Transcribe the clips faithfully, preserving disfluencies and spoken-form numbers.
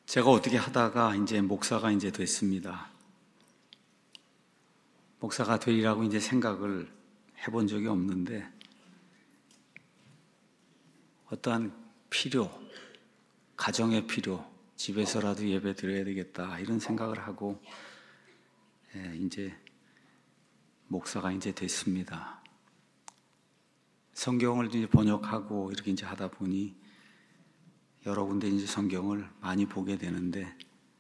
제가 어떻게 하다가 이제 목사가 이제 됐습니다. 목사가 되리라고 이제 생각을 해본 적이 없는데, 어떠한 필요, 가정의 필요, 집에서라도 예배 드려야 되겠다 이런 생각을 하고 예, 이제 목사가 이제 됐습니다. 성경을 이제 번역하고 이렇게 이제 하다 보니 여러 군데 이제 성경을 많이 보게 되는데,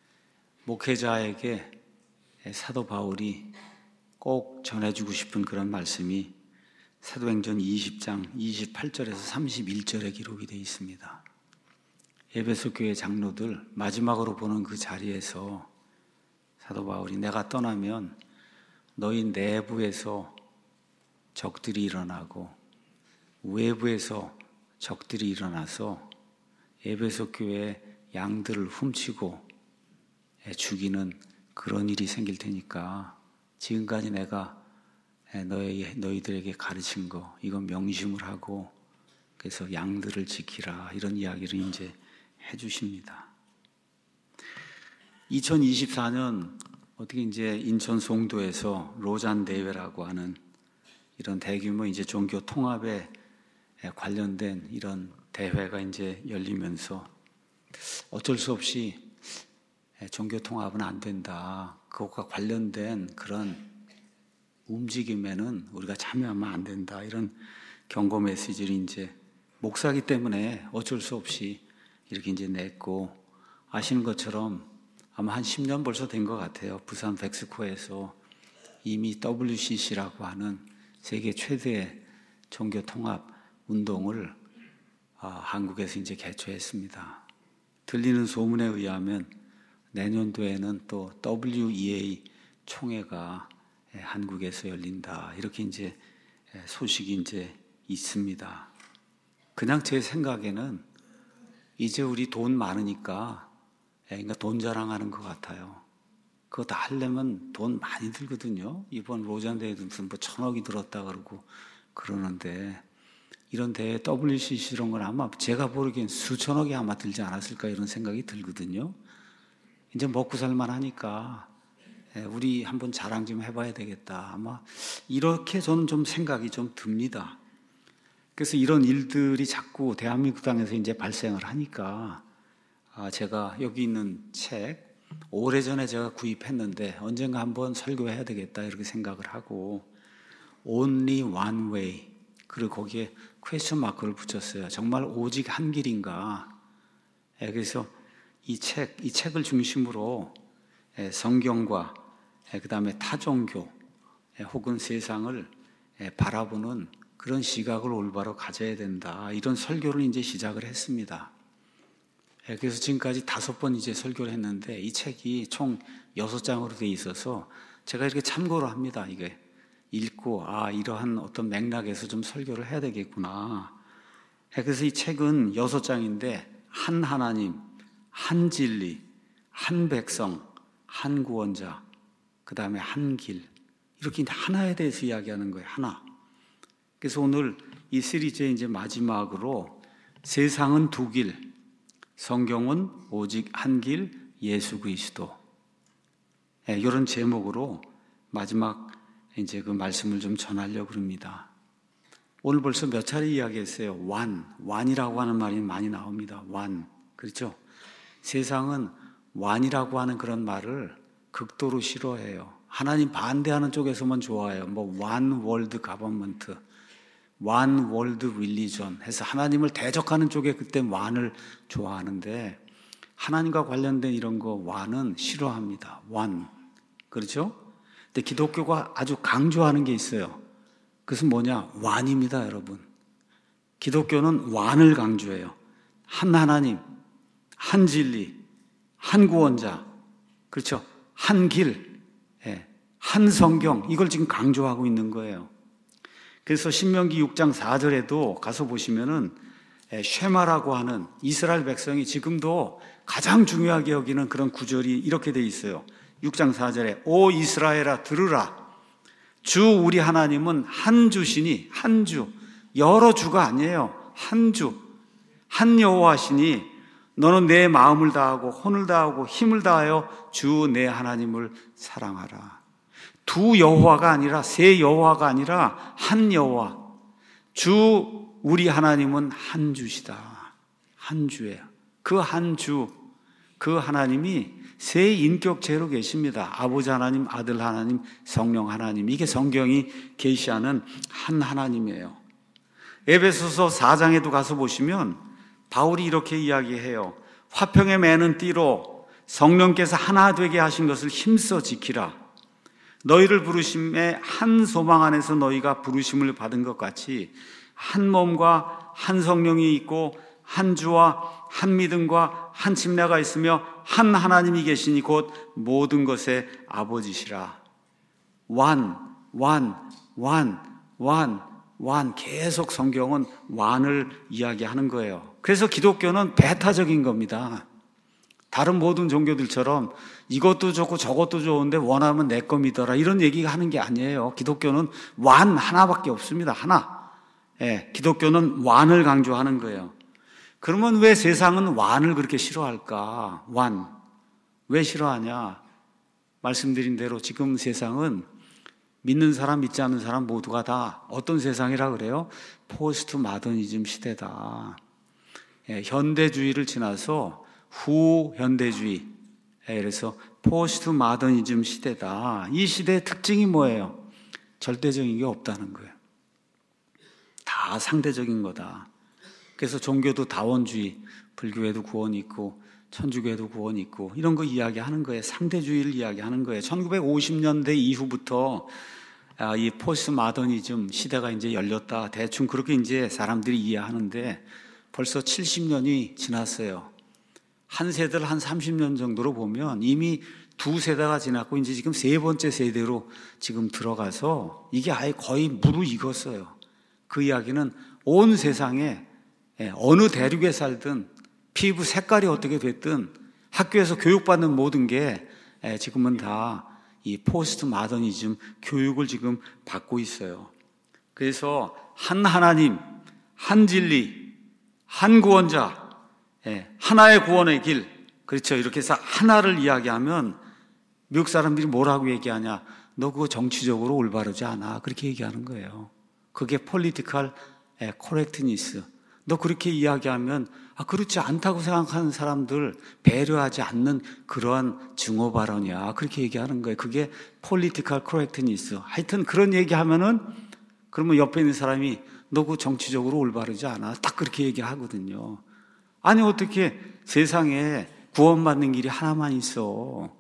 목회자에게 사도 바울이 꼭 전해주고 싶은 그런 말씀이 사도행전 이십 장 이십팔 절에서 삼십일 절에 기록이 되어 있습니다. 에베소 교회 장로들 마지막으로 보는 그 자리에서 사도 바울이 내가 떠나면 너희 내부에서 적들이 일어나고 외부에서 적들이 일어나서 에베소 교회 양들을 훔치고 죽이는 그런 일이 생길 테니까 지금까지 내가 너희, 너희들에게 가르친 거 이건 명심을 하고 그래서 양들을 지키라 이런 이야기를 이제 해주십니다. 이천이십사 년 어떻게 이제 인천 송도에서 로잔 대회라고 하는 이런 대규모 이제 종교 통합에 관련된 이런 대회가 이제 열리면서 어쩔 수 없이 종교 통합은 안 된다. 그것과 관련된 그런 움직임에는 우리가 참여하면 안 된다. 이런 경고 메시지를 이제 목사기 때문에 어쩔 수 없이 이렇게 이제 냈고, 아시는 것처럼 아마 한 십 년 벌써 된 것 같아요. 부산 백스코에서 이미 더블유씨씨라고 하는 세계 최대의 종교 통합 운동을 아, 한국에서 이제 개최했습니다. 들리는 소문에 의하면 내년도에는 또 더블유이에이 총회가 한국에서 열린다. 이렇게 이제 소식이 이제 있습니다. 그냥 제 생각에는 이제 우리 돈 많으니까 그러니까 돈 자랑하는 것 같아요. 그거 다 하려면 돈 많이 들거든요. 이번 로잔 대회도 무슨 뭐 천억이 들었다 그러고 그러는데, 이런 대회 더블유씨씨 이런 건 아마 제가 보기엔 수천억이 아마 들지 않았을까 이런 생각이 들거든요. 이제 먹고 살만 하니까 우리 한번 자랑 좀 해봐야 되겠다. 아마 이렇게 저는 좀 생각이 좀 듭니다. 그래서 이런 일들이 자꾸 대한민국 땅에서 이제 발생을 하니까 제가 여기 있는 책 오래전에 제가 구입했는데 언젠가 한번 설교해야 되겠다 이렇게 생각을 하고, Only One Way, 그리고 거기에 퀘스천 마크를 붙였어요. 정말 오직 한 길인가? 그래서 이 책, 이 책을 중심으로 성경과 그 다음에 타종교 혹은 세상을 바라보는 그런 시각을 올바로 가져야 된다. 이런 설교를 이제 시작을 했습니다. 그래서 지금까지 다섯 번 이제 설교를 했는데 이 책이 총 여섯 장으로 되어 있어서 제가 이렇게 참고를 합니다. 이게 읽고 아 이러한 어떤 맥락에서 좀 설교를 해야 되겠구나. 그래서 이 책은 여섯 장인데 한 하나님, 한 진리, 한 백성, 한 구원자, 그 다음에 한 길, 이렇게 하나에 대해서 이야기하는 거예요. 하나. 그래서 오늘 이 시리즈의 이제 마지막으로 세상은 두 길, 성경은 오직 한 길, 예수 그리스도. 네, 이런 제목으로 마지막 이제 그 말씀을 좀 전하려고 합니다. 오늘 벌써 몇 차례 이야기했어요. 완, 완이라고 하는 말이 많이 나옵니다. 완, 그렇죠? 세상은 완이라고 하는 그런 말을 극도로 싫어해요. 하나님 반대하는 쪽에서만 좋아해요. 뭐 one world government, one world religion 해서 하나님을 대적하는 쪽에 그때 완을 좋아하는데, 하나님과 관련된 이런 거 완은 싫어합니다. 완, 그렇죠? 근데 기독교가 아주 강조하는 게 있어요. 그것은 뭐냐? 완입니다, 여러분. 기독교는 완을 강조해요. 한 하나님, 한 진리, 한 구원자, 그렇죠? 한 길, 한 성경, 이걸 지금 강조하고 있는 거예요. 그래서 신명기 육 장 사 절에도 가서 보시면은 쉐마라고 하는 이스라엘 백성이 지금도 가장 중요하게 여기는 그런 구절이 이렇게 돼 있어요. 육 장 사 절에 오 이스라엘아 들으라, 주 우리 하나님은 한 주시니, 한 주, 여러 주가 아니에요. 한 주, 한 여호와시니 너는 내 마음을 다하고 혼을 다하고 힘을 다하여 주 내 하나님을 사랑하라. 두 여호와가 아니라 세 여호와가 아니라 한 여호와. 주 우리 하나님은 한 주시다. 한 주예요. 그 한 주, 그 하나님이 세 인격체로 계십니다. 아버지 하나님, 아들 하나님, 성령 하나님. 이게 성경이 계시하는 한 하나님이에요. 에베소서 사 장에도 가서 보시면 바울이 이렇게 이야기해요. 화평에 매는 띠로 성령께서 하나 되게 하신 것을 힘써 지키라. 너희를 부르심에 한 소망 안에서 너희가 부르심을 받은 것 같이 한 몸과 한 성령이 있고 한 주와 한 믿음과 한 침례가 있으며 한 하나님이 계시니 곧 모든 것의 아버지시라. 완, 완, 완, 완, 완. 계속 성경은 완을 이야기하는 거예요. 그래서 기독교는 배타적인 겁니다. 다른 모든 종교들처럼 이것도 좋고 저것도 좋은데 원하면 내 거 믿어라 이런 얘기가 하는 게 아니에요. 기독교는 완 하나밖에 없습니다. 하나. 예, 기독교는 완을 강조하는 거예요. 그러면 왜 세상은 완을 그렇게 싫어할까? 완. 왜 싫어하냐? 말씀드린 대로 지금 세상은 믿는 사람, 믿지 않는 사람 모두가 다 어떤 세상이라 그래요? 포스트 마더니즘 시대다. 예, 현대주의를 지나서 후현대주의. 예, 그래서 포스트 마더니즘 시대다. 이 시대의 특징이 뭐예요? 절대적인 게 없다는 거예요. 다 상대적인 거다. 그래서 종교도 다원주의, 불교에도 구원이 있고 천주교에도 구원이 있고 이런 거 이야기하는 거예요. 상대주의를 이야기하는 거예요. 천구백오십 년대 이후부터 이 포스트 마더니즘 시대가 이제 열렸다. 대충 그렇게 이제 사람들이 이해하는데 벌써 칠십 년이 지났어요. 한 세대를 한 삼십 년 정도로 보면 이미 두 세대가 지났고 이제 지금 세 번째 세대로 지금 들어가서 이게 아예 거의 무르익었어요. 그 이야기는 온 세상에 어느 대륙에 살든 피부 색깔이 어떻게 됐든 학교에서 교육받는 모든 게 지금은 다 이 포스트 마더니즘 교육을 지금 받고 있어요. 그래서 한 하나님, 한 진리, 한 구원자, 하나의 구원의 길, 그렇죠. 이렇게 해서 하나를 이야기하면 미국 사람들이 뭐라고 얘기하냐? 너 그거 정치적으로 올바르지 않아. 그렇게 얘기하는 거예요. 그게 political correctness. 너 그렇게 이야기하면 아, 그렇지 않다고 생각하는 사람들 배려하지 않는 그러한 증오 발언이야. 그렇게 얘기하는 거예요. 그게 political correctness. 하여튼 그런 얘기하면은 그러면 옆에 있는 사람이 너 그 정치적으로 올바르지 않아. 딱 그렇게 얘기하거든요. 아니 어떻게 세상에 구원받는 길이 하나만 있어.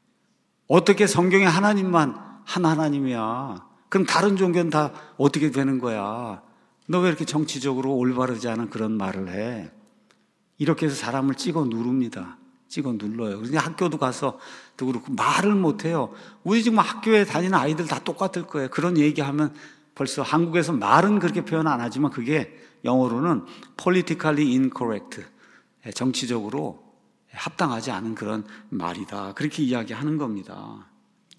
어떻게 성경에 하나님만 한 하나님이야. 그럼 다른 종교는 다 어떻게 되는 거야. 너 왜 이렇게 정치적으로 올바르지 않은 그런 말을 해? 이렇게 해서 사람을 찍어 누릅니다. 찍어 눌러요. 그런데 학교도 가서 또 그렇고 말을 못해요. 우리 지금 학교에 다니는 아이들 다 똑같을 거예요. 그런 얘기하면 벌써 한국에서 말은 그렇게 표현 안 하지만 그게 영어로는 politically incorrect. 정치적으로 합당하지 않은 그런 말이다. 그렇게 이야기하는 겁니다.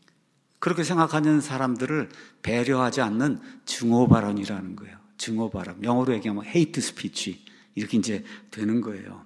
그렇게 생각하는 사람들을 배려하지 않는 증오 발언이라는 거예요. 증오 발언. 영어로 얘기하면 hate speech. 이렇게 이제 되는 거예요.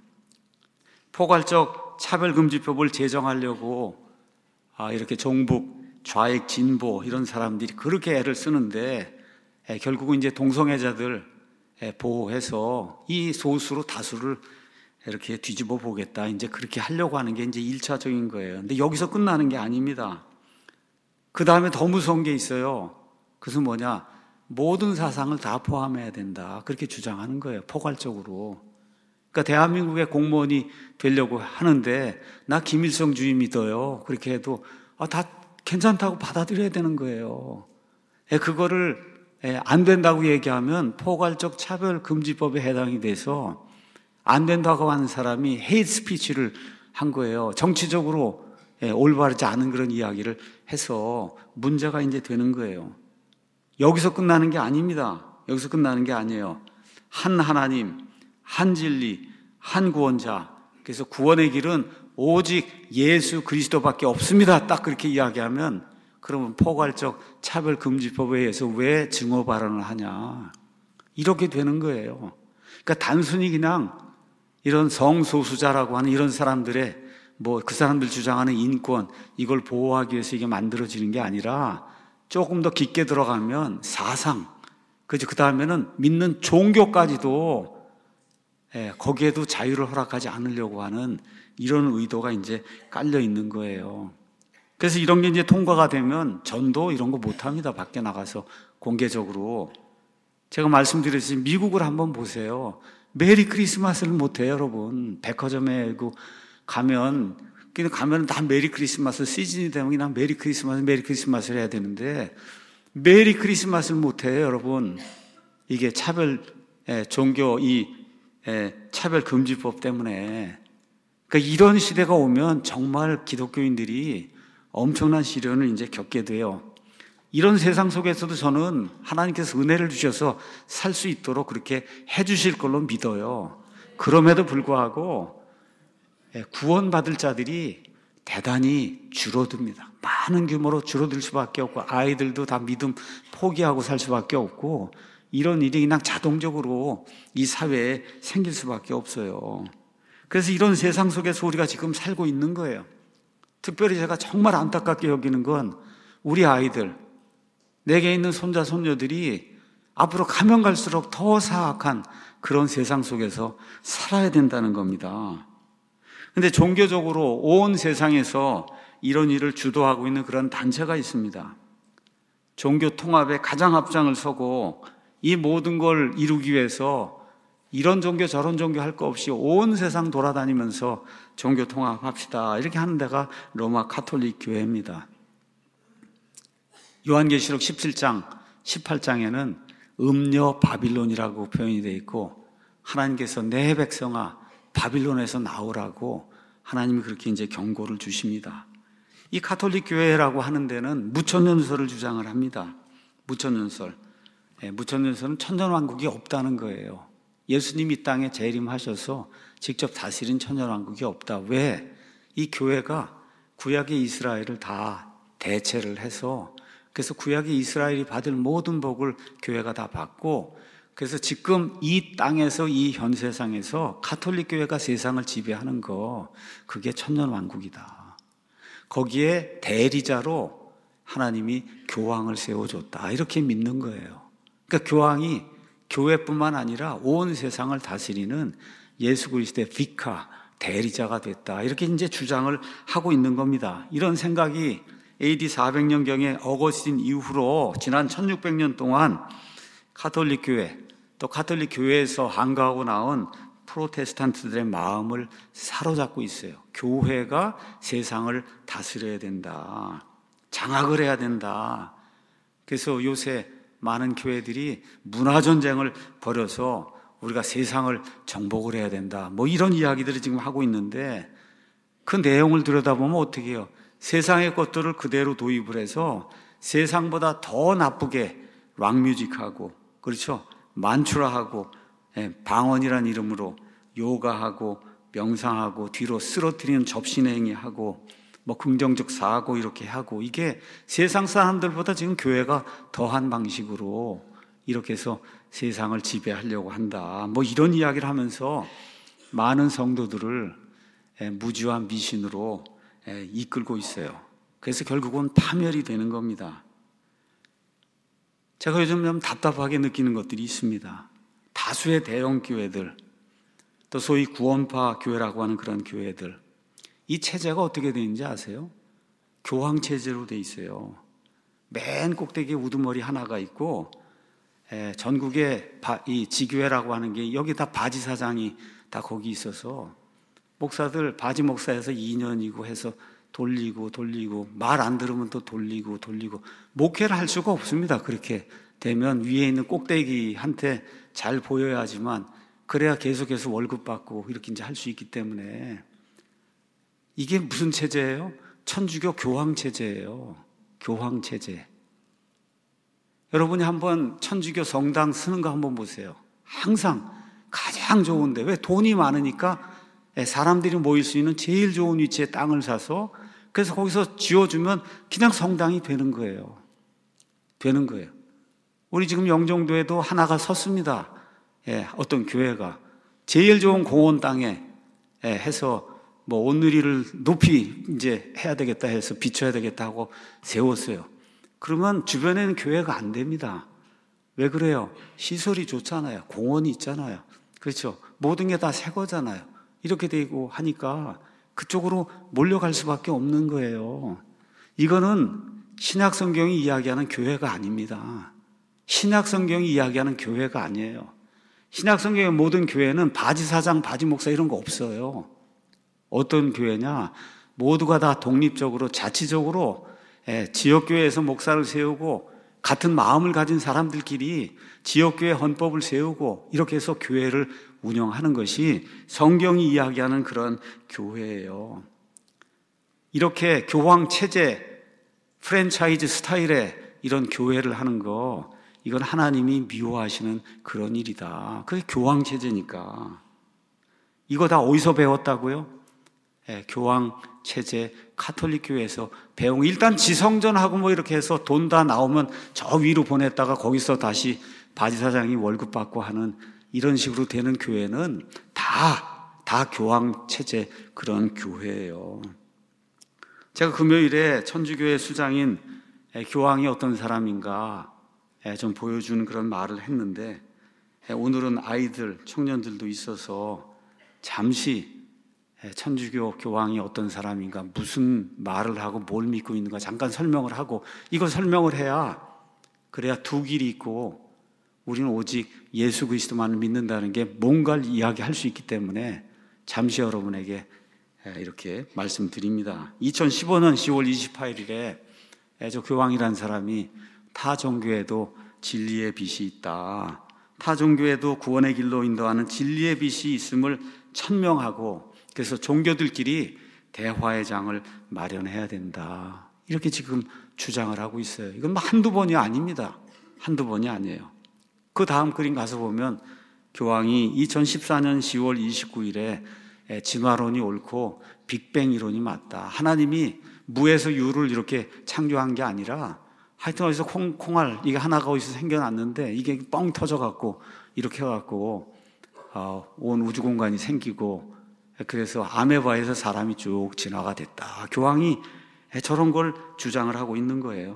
포괄적 차별금지법을 제정하려고 아, 이렇게 종북, 좌익, 진보 이런 사람들이 그렇게 애를 쓰는데 에, 결국은 이제 동성애자들 에, 보호해서 이 소수로 다수를 이렇게 뒤집어 보겠다. 이제 그렇게 하려고 하는 게 이제 일차적인 거예요. 근데 여기서 끝나는 게 아닙니다. 그 다음에 더 무서운 게 있어요. 그것은 뭐냐? 모든 사상을 다 포함해야 된다. 그렇게 주장하는 거예요. 포괄적으로. 그러니까 대한민국의 공무원이 되려고 하는데 나 김일성주의 믿어요. 그렇게 해도 아, 다 괜찮다고 받아들여야 되는 거예요. 예, 그거를 예, 안 된다고 얘기하면 포괄적 차별금지법에 해당이 돼서 안 된다고 하는 사람이 헤이트 스피치를 한 거예요. 정치적으로 예, 올바르지 않은 그런 이야기를 해서 문제가 이제 되는 거예요. 여기서 끝나는 게 아닙니다. 여기서 끝나는 게 아니에요. 한 하나님, 한 진리, 한 구원자. 그래서 구원의 길은 오직 예수 그리스도밖에 없습니다. 딱 그렇게 이야기하면 그러면 포괄적 차별금지법에 의해서 왜 증오 발언을 하냐. 이렇게 되는 거예요. 그러니까 단순히 그냥 이런 성소수자라고 하는 이런 사람들의 뭐 그 사람들 주장하는 인권, 이걸 보호하기 위해서 이게 만들어지는 게 아니라 조금 더 깊게 들어가면 사상, 그죠? 그 다음에는 믿는 종교까지도 예, 거기에도 자유를 허락하지 않으려고 하는 이런 의도가 이제 깔려 있는 거예요. 그래서 이런 게 이제 통과가 되면 전도 이런 거 못 합니다. 밖에 나가서 공개적으로. 제가 말씀드렸듯이 미국을 한번 보세요. 메리 크리스마스를 못 해요, 여러분. 백화점에 그 가면 그냥 가면 다 메리 크리스마스 시즌이 되면 그냥 메리 크리스마스, 메리 크리스마스를 해야 되는데 메리 크리스마스를 못 해요, 여러분. 이게 차별 예, 종교 이 예, 차별 금지법 때문에. 그러니까 이런 시대가 오면 정말 기독교인들이 엄청난 시련을 이제 겪게 돼요. 이런 세상 속에서도 저는 하나님께서 은혜를 주셔서 살 수 있도록 그렇게 해 주실 걸로 믿어요. 그럼에도 불구하고 구원받을 자들이 대단히 줄어듭니다. 많은 규모로 줄어들 수밖에 없고 아이들도 다 믿음 포기하고 살 수밖에 없고 이런 일이 그냥 자동적으로 이 사회에 생길 수밖에 없어요. 그래서 이런 세상 속에서 우리가 지금 살고 있는 거예요. 특별히 제가 정말 안타깝게 여기는 건 우리 아이들, 내게 있는 손자 손녀들이 앞으로 가면 갈수록 더 사악한 그런 세상 속에서 살아야 된다는 겁니다. 그런데 종교적으로 온 세상에서 이런 일을 주도하고 있는 그런 단체가 있습니다. 종교 통합에 가장 앞장을 서고 이 모든 걸 이루기 위해서 이런 종교 저런 종교 할 거 없이 온 세상 돌아다니면서 종교 통합합시다 이렇게 하는 데가 로마 가톨릭 교회입니다. 요한계시록 십칠 장, 십팔 장에는 음녀 바빌론이라고 표현이 되어 있고 하나님께서 내 백성아 바빌론에서 나오라고 하나님이 그렇게 이제 경고를 주십니다. 이 가톨릭 교회라고 하는 데는 무천년설을 주장을 합니다. 무천년설. 예, 무천년설은 천년왕국이 없다는 거예요. 예수님이 땅에 재림하셔서 직접 다스린 천년왕국이 없다. 왜? 이 교회가 구약의 이스라엘을 다 대체를 해서 그래서 구약의 이스라엘이 받을 모든 복을 교회가 다 받고 그래서 지금 이 땅에서 이 현 세상에서 가톨릭 교회가 세상을 지배하는 거 그게 천년왕국이다. 거기에 대리자로 하나님이 교황을 세워줬다. 이렇게 믿는 거예요. 그러니까 교황이 교회뿐만 아니라 온 세상을 다스리는 예수 그리스도의 비카, 대리자가 됐다. 이렇게 이제 주장을 하고 있는 겁니다. 이런 생각이 에이디 사백 년경에 어거스틴 이후로 지난 천육백 년 동안 가톨릭 교회, 또 가톨릭 교회에서 한가하고 나온 프로테스탄트들의 마음을 사로잡고 있어요. 교회가 세상을 다스려야 된다. 장악을 해야 된다. 그래서 요새 많은 교회들이 문화전쟁을 벌여서 우리가 세상을 정복을 해야 된다. 뭐 이런 이야기들을 지금 하고 있는데 그 내용을 들여다보면 어떻게 해요? 세상의 것들을 그대로 도입을 해서 세상보다 더 나쁘게 락뮤직하고 그렇죠? 만추라하고 방언이라는 이름으로 요가하고 명상하고 뒤로 쓰러뜨리는 접신행위하고 뭐 긍정적 사고 이렇게 하고 이게 세상 사람들보다 지금 교회가 더한 방식으로 이렇게 해서 세상을 지배하려고 한다. 뭐 이런 이야기를 하면서 많은 성도들을 무지한 미신으로 이끌고 있어요. 그래서 결국은 파멸이 되는 겁니다. 제가 요즘 좀 답답하게 느끼는 것들이 있습니다. 다수의 대형 교회들, 또 소위 구원파 교회라고 하는 그런 교회들, 이 체제가 어떻게 되는지 아세요? 교황 체제로 돼 있어요. 맨 꼭대기에 우두머리 하나가 있고 에, 전국에 바, 이 지교회라고 하는 게 여기 다 바지 사장이 다 거기 있어서 목사들 바지 목사에서 이 년이고 해서 돌리고 돌리고 말 안 들으면 또 돌리고 돌리고 목회를 할 수가 없습니다. 그렇게 되면 위에 있는 꼭대기한테 잘 보여야지만 그래야 계속해서 월급 받고 이렇게 이제 할 수 있기 때문에 이게 무슨 체제예요? 천주교 교황 체제예요. 교황 체제. 여러분이 한번 천주교 성당 쓰는 거 한번 보세요. 항상 가장 좋은데 왜 돈이 많으니까 사람들이 모일 수 있는 제일 좋은 위치에 땅을 사서 그래서 거기서 지어주면 그냥 성당이 되는 거예요. 되는 거예요. 우리 지금 영종도에도 하나가 섰습니다. 예, 어떤 교회가 제일 좋은 공원 땅에 해서 뭐 온누리를 높이 이제 해야 되겠다 해서 비춰야 되겠다 하고 세웠어요. 그러면 주변에는 교회가 안 됩니다. 왜 그래요? 시설이 좋잖아요. 공원이 있잖아요. 그렇죠? 모든 게 다 새 거잖아요. 이렇게 되고 하니까 그쪽으로 몰려갈 수밖에 없는 거예요. 이거는 신약 성경이 이야기하는 교회가 아닙니다. 신약 성경이 이야기하는 교회가 아니에요. 신약 성경의 모든 교회는 바지 사장, 바지 목사 이런 거 없어요. 어떤 교회냐? 모두가 다 독립적으로 자치적으로 지역교회에서 목사를 세우고 같은 마음을 가진 사람들끼리 지역교회 헌법을 세우고 이렇게 해서 교회를 운영하는 것이 성경이 이야기하는 그런 교회예요. 이렇게 교황 체제, 프랜차이즈 스타일의 이런 교회를 하는 거, 이건 하나님이 미워하시는 그런 일이다. 그게 교황 체제니까. 이거 다 어디서 배웠다고요? 예, 교황 체제 카톨릭 교회에서 배운 거. 일단 지성전하고 뭐 이렇게 해서 돈 다 나오면 저 위로 보냈다가 거기서 다시 바지사장이 월급 받고 하는 이런 식으로 되는 교회는 다, 다 교황 체제 그런 교회예요. 제가 금요일에 천주교회 수장인 교황이 어떤 사람인가 좀 보여주는 그런 말을 했는데, 오늘은 아이들, 청년들도 있어서 잠시 천주교 교황이 어떤 사람인가, 무슨 말을 하고 뭘 믿고 있는가 잠깐 설명을 하고, 이거 설명을 해야, 그래야 두 길이 있고 우리는 오직 예수 그리스도만을 믿는다는 게 뭔가를 이야기할 수 있기 때문에 잠시 여러분에게 이렇게 말씀드립니다. 이천십오 년 시월 이십팔일에 저 교황이라는 사람이 타 종교에도 진리의 빛이 있다, 타 종교에도 구원의 길로 인도하는 진리의 빛이 있음을 천명하고, 그래서 종교들끼리 대화의 장을 마련해야 된다, 이렇게 지금 주장을 하고 있어요. 이건 뭐 한두 번이 아닙니다. 한두 번이 아니에요. 그 다음 그림 가서 보면 교황이 이천십사 년 시월 이십구일에 진화론이 옳고 빅뱅 이론이 맞다, 하나님이 무에서 유를 이렇게 창조한 게 아니라 하여튼 어디서 콩, 콩알 이게 하나가 어디서 생겨났는데 이게 뻥 터져갖고 이렇게 해갖고 어, 온 우주 공간이 생기고, 그래서 아메바에서 사람이 쭉 진화가 됐다. 교황이 저런 걸 주장을 하고 있는 거예요.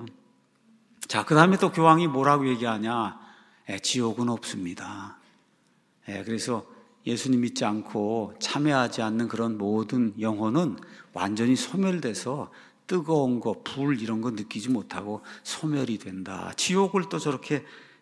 자, 그 다음에 또 교황이 뭐라고 얘기하냐? 에, 지옥은 없습니다. 에, 그래서 예수님 믿지 않고 참여하지 않는 그런 모든 영혼은 완전히 소멸돼서 뜨거운 거, 불 이런 거 느끼지 못하고 소멸이 된다. 지옥을 또 저렇게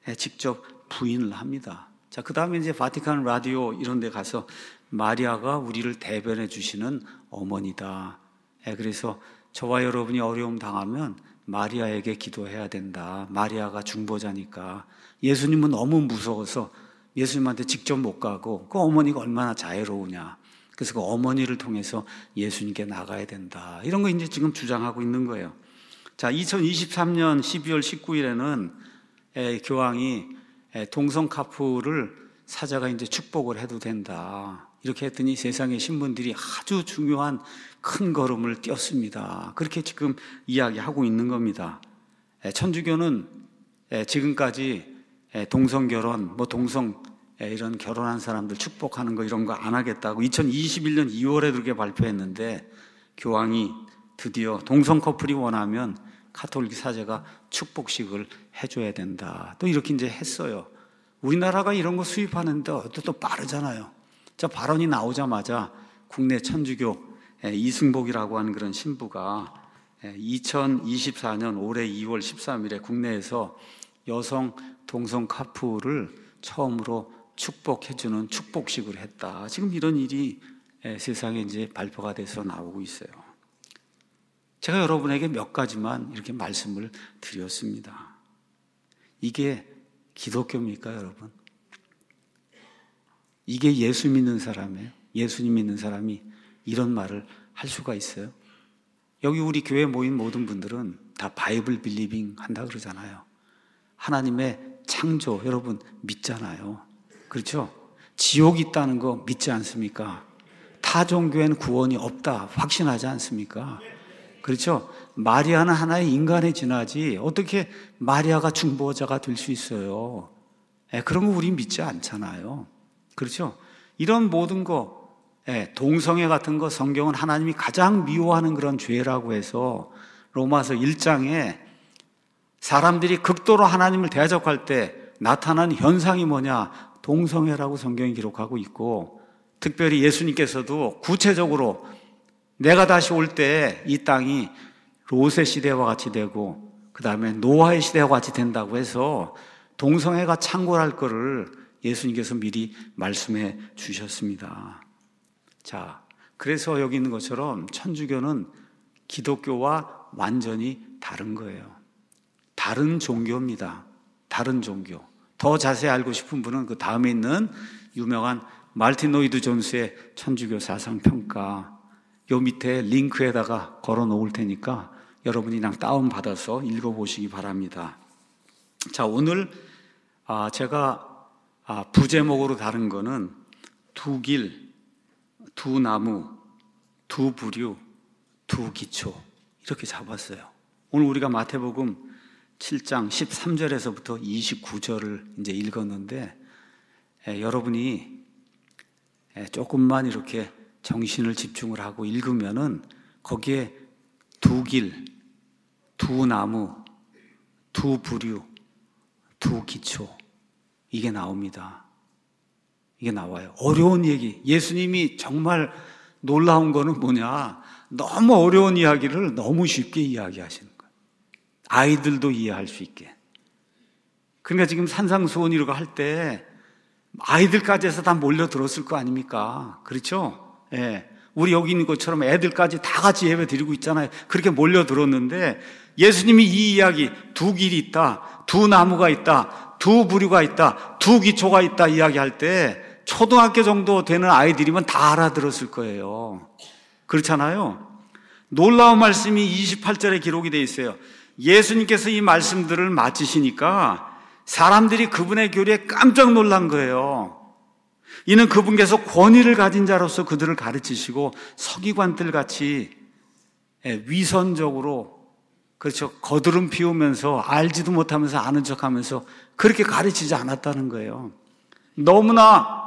직접 부인을 합니다. 자, 그 다음에 이제 바티칸 라디오 이런 데 가서 마리아가 우리를 대변해 주시는 어머니다. 그래서 저와 여러분이 어려움 당하면 마리아에게 기도해야 된다. 마리아가 중보자니까. 예수님은 너무 무서워서 예수님한테 직접 못 가고 그 어머니가 얼마나 자애로우냐. 그래서 그 어머니를 통해서 예수님께 나가야 된다. 이런 거 이제 지금 주장하고 있는 거예요. 자, 이천이십삼 년 십이월 십구일에는 교황이 동성 카풀을 사자가 이제 축복을 해도 된다, 이렇게 했더니 세상의 신분들이 아주 중요한 큰 걸음을 띄었습니다. 그렇게 지금 이야기하고 있는 겁니다. 천주교는 지금까지 동성결혼, 뭐 동성 이런 결혼한 사람들 축복하는 거 이런 거 안 하겠다고 이천이십일 년 이월에 그렇게 발표했는데, 교황이 드디어 동성 커플이 원하면 카톨릭 사제가 축복식을 해줘야 된다, 또 이렇게 이제 했어요. 우리나라가 이런 거 수입하는데 또, 또 빠르잖아요. 자, 발언이 나오자마자 국내 천주교 이승복이라고 하는 그런 신부가 이천이십사 년 올해 이월 십삼일에 국내에서 여성 동성 커플을 처음으로 축복해주는 축복식을 했다. 지금 이런 일이 세상에 이제 발표가 돼서 나오고 있어요. 제가 여러분에게 몇 가지만 이렇게 말씀을 드렸습니다. 이게 기독교입니까, 여러분? 이게 예수 믿는 사람이에요? 예수님 믿는 사람이 이런 말을 할 수가 있어요? 여기 우리 교회 모인 모든 분들은 다 바이블 빌리빙 한다 그러잖아요. 하나님의 창조 여러분 믿잖아요. 그렇죠? 지옥이 있다는 거 믿지 않습니까? 타 종교에는 구원이 없다 확신하지 않습니까? 그렇죠? 마리아는 하나의 인간의 진화지 어떻게 마리아가 중보자가 될 수 있어요? 에, 그런 거 우리 믿지 않잖아요. 그렇죠? 이런 모든 거, 예, 동성애 같은 거 성경은 하나님이 가장 미워하는 그런 죄라고 해서 로마서 일 장에 사람들이 극도로 하나님을 대적할 때 나타난 현상이 뭐냐? 동성애라고 성경이 기록하고 있고, 특별히 예수님께서도 구체적으로 내가 다시 올 때 이 땅이 롯의 시대와 같이 되고 그 다음에 노아의 시대와 같이 된다고 해서 동성애가 창궐할 거를 예수님께서 미리 말씀해 주셨습니다. 자, 그래서 여기 있는 것처럼 천주교는 기독교와 완전히 다른 거예요. 다른 종교입니다. 다른 종교. 더 자세히 알고 싶은 분은 그 다음에 있는 유명한 말틴 로이드 존스의 천주교 사상 평가, 요 밑에 링크에다가 걸어 놓을 테니까 여러분이 그냥 다운받아서 읽어보시기 바랍니다. 자, 오늘 제가 부제목으로 다룬 거는 두 길, 두 나무, 두 부류, 두 기초, 이렇게 잡았어요. 오늘 우리가 마태복음 칠 장 십삼 절에서부터 이십구 절을 이제 읽었는데, 에, 여러분이 에, 조금만 이렇게 정신을 집중을 하고 읽으면은 거기에 두 길, 두 나무, 두 부류, 두 기초, 이게 나옵니다. 이게 나와요. 어려운 얘기. 예수님이 정말 놀라운 거는 뭐냐? 너무 어려운 이야기를 너무 쉽게 이야기하시는 거예요. 아이들도 이해할 수 있게. 그러니까 지금 산상수훈이라고 할 때 아이들까지 해서 다 몰려들었을 거 아닙니까? 그렇죠? 예. 우리 여기 있는 것처럼 애들까지 다 같이 예배 드리고 있잖아요. 그렇게 몰려들었는데 예수님이 이 이야기, 두 길이 있다, 두 나무가 있다, 두 부류가 있다, 두 기초가 있다 이야기할 때 초등학교 정도 되는 아이들이면 다 알아들었을 거예요. 그렇잖아요? 놀라운 말씀이 이십팔 절에 기록이 되어 있어요. 예수님께서 이 말씀들을 마치시니까 사람들이 그분의 교리에 깜짝 놀란 거예요. 이는 그분께서 권위를 가진 자로서 그들을 가르치시고 서기관들 같이 위선적으로, 그렇죠, 거드름 피우면서 알지도 못하면서 아는 척하면서 그렇게 가르치지 않았다는 거예요. 너무나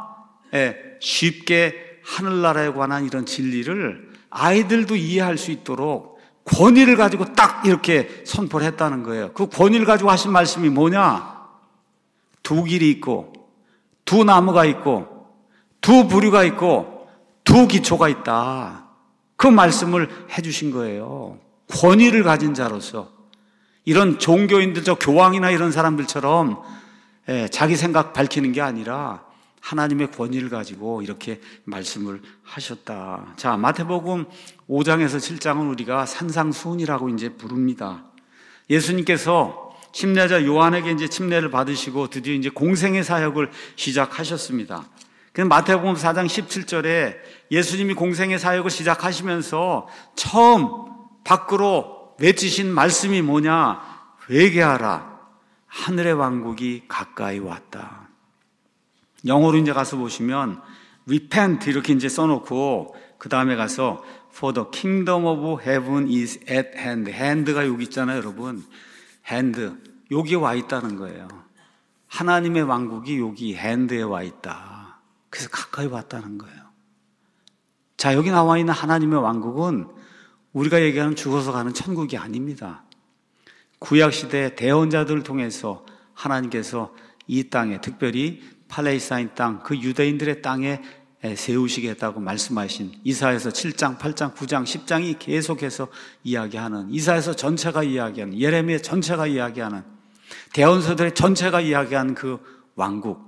쉽게 하늘나라에 관한 이런 진리를 아이들도 이해할 수 있도록 권위를 가지고 딱 이렇게 선포를 했다는 거예요. 그 권위를 가지고 하신 말씀이 뭐냐? 두 길이 있고, 두 나무가 있고, 두 부류가 있고, 두 기초가 있다. 그 말씀을 해주신 거예요. 권위를 가진 자로서. 이런 종교인들, 저 교황이나 이런 사람들처럼 자기 생각 밝히는 게 아니라 하나님의 권위를 가지고 이렇게 말씀을 하셨다. 자, 마태복음 오 장에서 칠 장은 우리가 산상수훈이라고 이제 부릅니다. 예수님께서 침례자 요한에게 이제 침례를 받으시고 드디어 이제 공생의 사역을 시작하셨습니다. 그 마태복음 사 장 십칠 절에 예수님이 공생의 사역을 시작하시면서 처음 밖으로 외치신 말씀이 뭐냐? 회개하라. 하늘의 왕국이 가까이 왔다. 영어로 이제 가서 보시면 repent 이렇게 이제 써놓고 그 다음에 가서 for the kingdom of heaven is at hand. hand가 여기 있잖아요, 여러분. hand, 여기에 와 있다는 거예요. 하나님의 왕국이 여기 hand에 와 있다. 그래서 가까이 왔다는 거예요. 자, 여기 나와 있는 하나님의 왕국은 우리가 얘기하는 죽어서 가는 천국이 아닙니다. 구약시대 대언자들을 통해서 하나님께서 이 땅에, 특별히 팔레스타인 땅, 그 유대인들의 땅에 세우시겠다고 말씀하신 이사야서 칠 장, 팔 장, 구 장, 십 장이 계속해서 이야기하는, 이사야서 전체가 이야기하는, 예레미야 전체가 이야기하는, 대언서들의 전체가 이야기하는 그 왕국.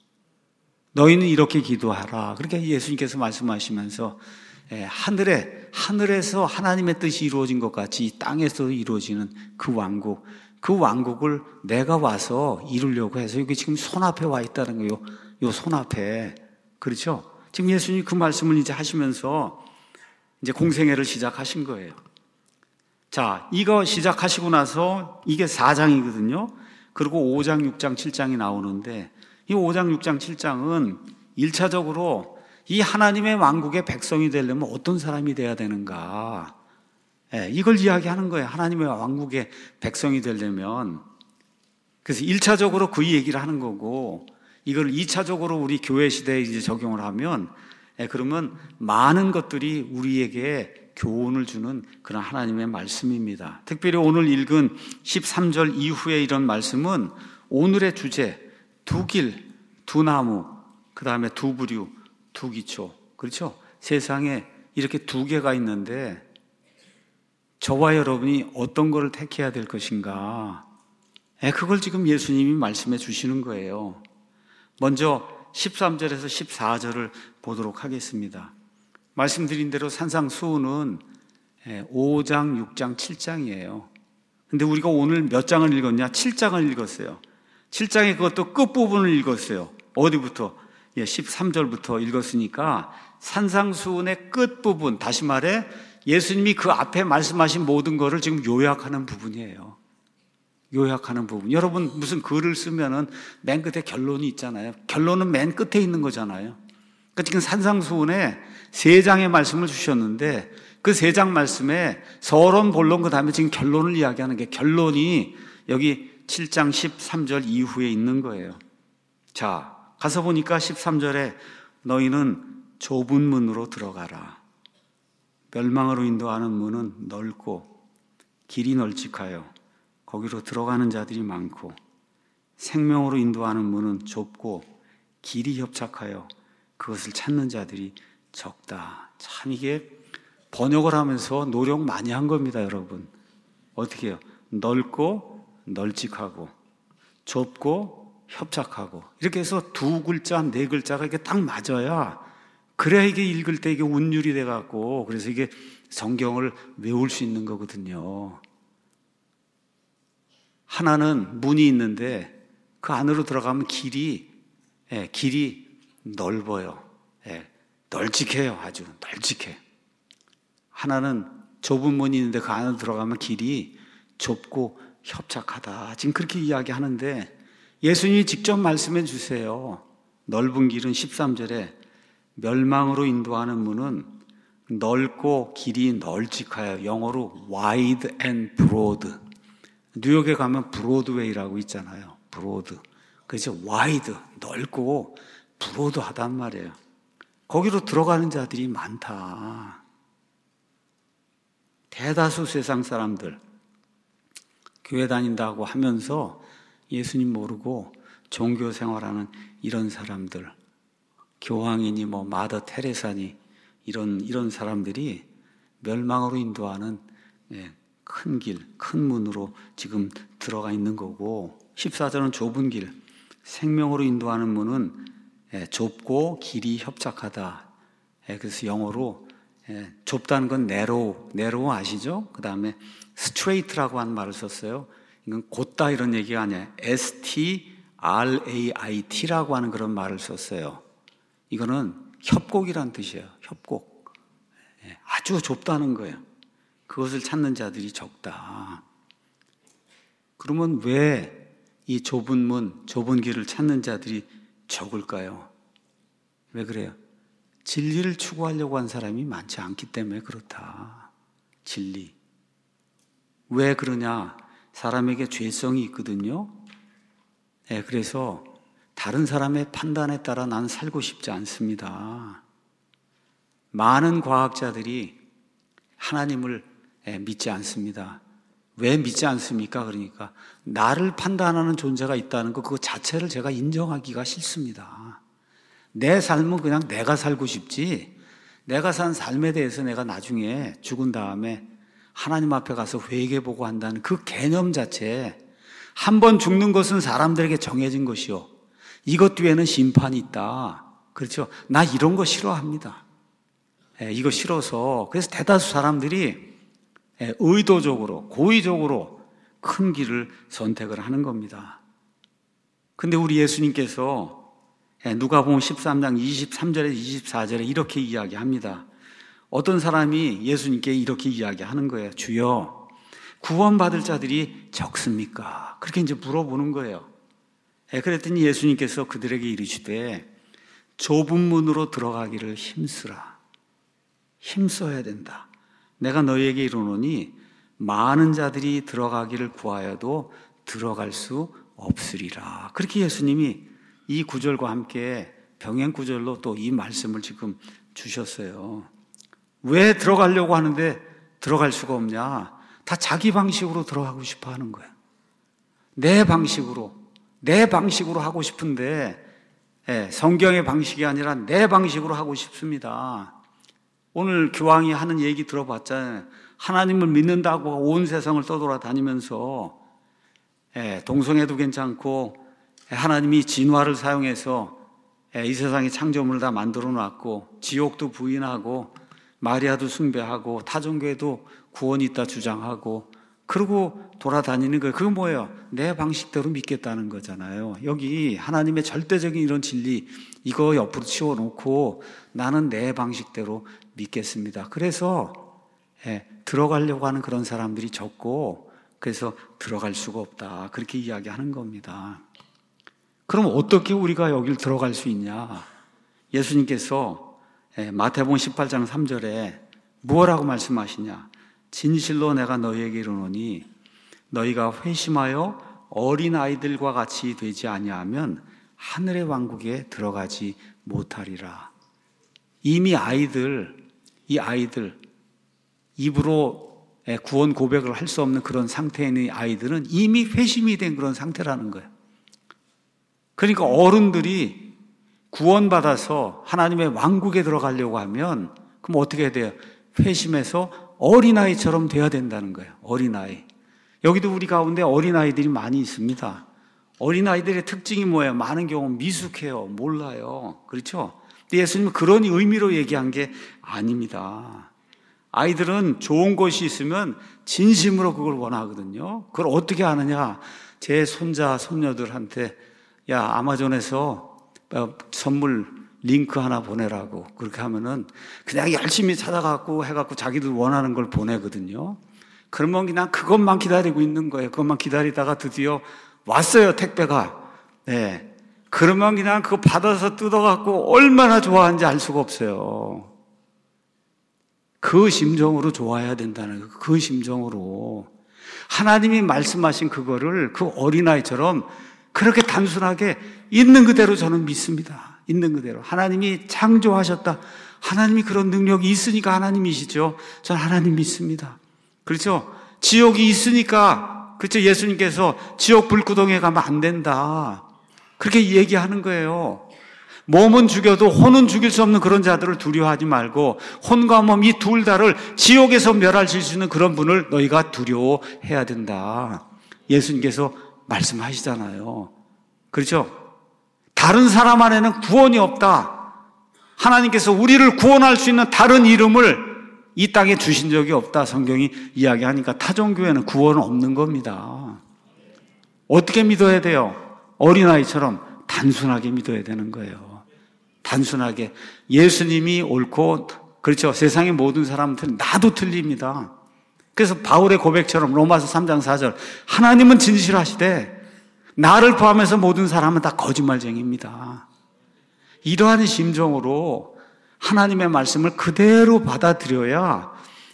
너희는 이렇게 기도하라. 그렇게 예수님께서 말씀하시면서 하늘에, 하늘에서 하나님의 뜻이 이루어진 것 같이 이 땅에서 이루어지는 그 왕국, 그 왕국을 내가 와서 이루려고 해서 여기 지금 손앞에 와 있다는 거예요. 요 손앞에. 그렇죠? 지금 예수님이 그 말씀을 이제 하시면서 이제 공생애를 시작하신 거예요. 자, 이거 시작하시고 나서 이게 사 장이거든요. 그리고 오 장, 육 장, 칠 장이 나오는데 이 오 장, 육 장, 칠 장은 일 차적으로 이 하나님의 왕국의 백성이 되려면 어떤 사람이 돼야 되는가? 예, 이걸 이야기하는 거예요. 하나님의 왕국의 백성이 되려면. 그래서 일 차적으로 그 얘기를 하는 거고, 이걸 이 차적으로 우리 교회 시대에 이제 적용을 하면, 예, 그러면 많은 것들이 우리에게 교훈을 주는 그런 하나님의 말씀입니다. 특별히 오늘 읽은 십삼 절 이후에 이런 말씀은 오늘의 주제, 두 길, 두 나무, 그 다음에 두 부류, 두 기초. 그렇죠? 세상에 이렇게 두 개가 있는데 저와 여러분이 어떤 것을 택해야 될 것인가? 예, 그걸 지금 예수님이 말씀해 주시는 거예요. 먼저 십삼 절에서 십사 절을 보도록 하겠습니다. 말씀드린 대로 산상수훈은 오 장, 육 장, 칠 장이에요. 근데 우리가 오늘 몇 장을 읽었냐? 칠 장을 읽었어요. 칠 장의 그것도 끝부분을 읽었어요. 어디부터? 예, 십삼 절부터 읽었으니까 산상수훈의 끝부분, 다시 말해 예수님이 그 앞에 말씀하신 모든 것을 지금 요약하는 부분이에요. 요약하는 부분. 여러분 무슨 글을 쓰면은 맨 끝에 결론이 있잖아요. 결론은 맨 끝에 있는 거잖아요. 그러니까 지금 산상수훈에 세 장의 말씀을 주셨는데 그 세 장 말씀에 서론, 본론, 그 다음에 지금 결론을 이야기하는 게, 결론이 여기 칠 장 십삼 절 이후에 있는 거예요. 자, 가서 보니까 십삼 절에 너희는 좁은 문으로 들어가라. 멸망으로 인도하는 문은 넓고 길이 널찍하여 거기로 들어가는 자들이 많고, 생명으로 인도하는 문은 좁고 길이 협착하여 그것을 찾는 자들이 적다. 참 이게 번역을 하면서 노력 많이 한 겁니다, 여러분. 어떻게 해요? 넓고 널찍하고 좁고 협착하고, 이렇게 해서 두 글자, 네 글자가 이게 딱 맞아야, 그래야 이게 읽을 때 이게 운율이 돼갖고, 그래서 이게 성경을 외울 수 있는 거거든요. 하나는 문이 있는데 그 안으로 들어가면 길이, 예, 길이 넓어요. 예, 널찍해요. 아주 널찍해. 하나는 좁은 문이 있는데 그 안으로 들어가면 길이 좁고 협착하다. 지금 그렇게 이야기하는데 예수님이 직접 말씀해 주세요. 넓은 길은 십삼 절에 멸망으로 인도하는 문은 넓고 길이 널찍하여, 영어로 wide and broad. 뉴욕에 가면 브로드웨이라고 있잖아요. 브로드. 그래서 와이드, 넓고 브로드하단 말이에요. 거기로 들어가는 자들이 많다. 대다수 세상 사람들 교회 다닌다고 하면서 예수님 모르고 종교 생활하는 이런 사람들, 교황이니 뭐 마더 테레사니 이런 이런 사람들이 멸망으로 인도하는, 예, 큰 길, 큰 문으로 지금 들어가 있는 거고, 십사 절은 좁은 길, 생명으로 인도하는 문은, 예, 좁고 길이 협착하다. 예, 그래서 영어로, 예, 좁다는 건 narrow, narrow 아시죠? 그 다음에 straight라고 하는 말을 썼어요. 이건 곧다 이런 얘기가 아니에요. 에스 티 알 에이 아이 티라고 하는 그런 말을 썼어요. 이거는 협곡이란 뜻이에요. 협곡. 예, 아주 좁다는 거예요. 그것을 찾는 자들이 적다. 그러면 왜 이 좁은 문, 좁은 길을 찾는 자들이 적을까요? 왜 그래요? 진리를 추구하려고 한 사람이 많지 않기 때문에 그렇다. 진리. 왜 그러냐? 사람에게 죄성이 있거든요. 네, 그래서 다른 사람의 판단에 따라 나는 살고 싶지 않습니다. 많은 과학자들이 하나님을 믿지 않습니다. 왜 믿지 않습니까? 그러니까 나를 판단하는 존재가 있다는 것, 그거 자체를 제가 인정하기가 싫습니다. 내 삶은 그냥 내가 살고 싶지, 내가 산 삶에 대해서 내가 나중에 죽은 다음에 하나님 앞에 가서 회개보고 한다는 그 개념 자체, 한 번 죽는 것은 사람들에게 정해진 것이요, 이것 뒤에는 심판이 있다. 그렇죠? 나 이런 거 싫어합니다. 예, 이거 싫어서, 그래서 대다수 사람들이 의도적으로, 고의적으로 큰 길을 선택을 하는 겁니다. 근데 우리 예수님께서 누가복음 십삼 장 이십삼 절에 이십사 절에 이렇게 이야기합니다. 어떤 사람이 예수님께 이렇게 이야기하는 거예요. 주여, 구원받을 자들이 적습니까? 그렇게 이제 물어보는 거예요. 그랬더니 예수님께서 그들에게 이르시되 좁은 문으로 들어가기를 힘쓰라. 힘써야 된다. 내가 너희에게 이르노니 많은 자들이 들어가기를 구하여도 들어갈 수 없으리라. 그렇게 예수님이 이 구절과 함께 병행 구절로 또 이 말씀을 지금 주셨어요. 왜 들어가려고 하는데 들어갈 수가 없냐? 다 자기 방식으로 들어가고 싶어 하는 거야. 내 방식으로, 내 방식으로 하고 싶은데, 예, 성경의 방식이 아니라 내 방식으로 하고 싶습니다. 오늘 교황이 하는 얘기 들어봤잖아요. 하나님을 믿는다고 온 세상을 떠돌아다니면서, 예, 동성애도 괜찮고, 예, 하나님이 진화를 사용해서 예, 이 세상의 창조물을 다 만들어 놨고, 지옥도 부인하고, 마리아도 숭배하고, 타종교에도 구원이 있다 주장하고, 그러고 돌아다니는 거예요. 그건 뭐예요? 내 방식대로 믿겠다는 거잖아요. 여기 하나님의 절대적인 이런 진리, 이거 옆으로 치워놓고 나는 내 방식대로 믿겠습니다. 그래서 예, 들어가려고 하는 그런 사람들이 적고, 그래서 들어갈 수가 없다, 그렇게 이야기하는 겁니다. 그럼 어떻게 우리가 여길 들어갈 수 있냐? 예수님께서 마태복음 십팔 장 삼 절에 무엇라고 말씀하시냐? 진실로 내가 너희에게 이르노니 너희가 회심하여 어린아이들과 같이 되지 아니하면 하늘의 왕국에 들어가지 못하리라. 이미 아이들, 이 아이들, 입으로 구원 고백을 할 수 없는 그런 상태에 있는 아이들은 이미 회심이 된 그런 상태라는 거예요. 그러니까 어른들이 구원받아서 하나님의 왕국에 들어가려고 하면 그럼 어떻게 해야 돼요? 회심해서 어린아이처럼 돼야 된다는 거예요. 어린아이. 여기도 우리 가운데 어린아이들이 많이 있습니다. 어린아이들의 특징이 뭐예요? 많은 경우 미숙해요. 몰라요. 그렇죠? 근데 예수님은 그런 의미로 얘기한 게 아닙니다. 아이들은 좋은 것이 있으면 진심으로 그걸 원하거든요. 그걸 어떻게 하느냐? 제 손자, 손녀들한테 야, 아마존에서 선물 링크 하나 보내라고 그렇게 하면은 그냥 열심히 찾아갖고 해갖고 자기들 원하는 걸 보내거든요. 그러면 그냥 그것만 기다리고 있는 거예요. 그것만 기다리다가 드디어 왔어요, 택배가. 네. 그러면 그냥 그거 받아서 뜯어갖고 얼마나 좋아하는지 알 수가 없어요. 그 심정으로 좋아해야 된다는 거예요. 그 심정으로. 하나님이 말씀하신 그거를 그 어린아이처럼 그렇게 단순하게 있는 그대로 저는 믿습니다. 있는 그대로. 하나님이 창조하셨다. 하나님이 그런 능력이 있으니까 하나님이시죠. 저는 하나님 믿습니다. 그렇죠? 지옥이 있으니까, 그렇죠? 예수님께서 지옥 불구덩이에 가면 안 된다, 그렇게 얘기하는 거예요. 몸은 죽여도 혼은 죽일 수 없는 그런 자들을 두려워하지 말고 혼과 몸 이 둘 다를 지옥에서 멸하실 수 있는 그런 분을 너희가 두려워해야 된다, 예수님께서 말씀하시잖아요. 그렇죠? 다른 사람 안에는 구원이 없다. 하나님께서 우리를 구원할 수 있는 다른 이름을 이 땅에 주신 적이 없다, 성경이 이야기하니까 타종교회는 구원은 없는 겁니다. 어떻게 믿어야 돼요? 어린아이처럼 단순하게 믿어야 되는 거예요. 단순하게. 예수님이 옳고, 그렇죠, 세상의 모든 사람들은 나도 틀립니다. 그래서 바울의 고백처럼 로마서 삼 장 사 절, 하나님은 진실하시되 나를 포함해서 모든 사람은 다 거짓말쟁이입니다. 이러한 심정으로 하나님의 말씀을 그대로 받아들여야,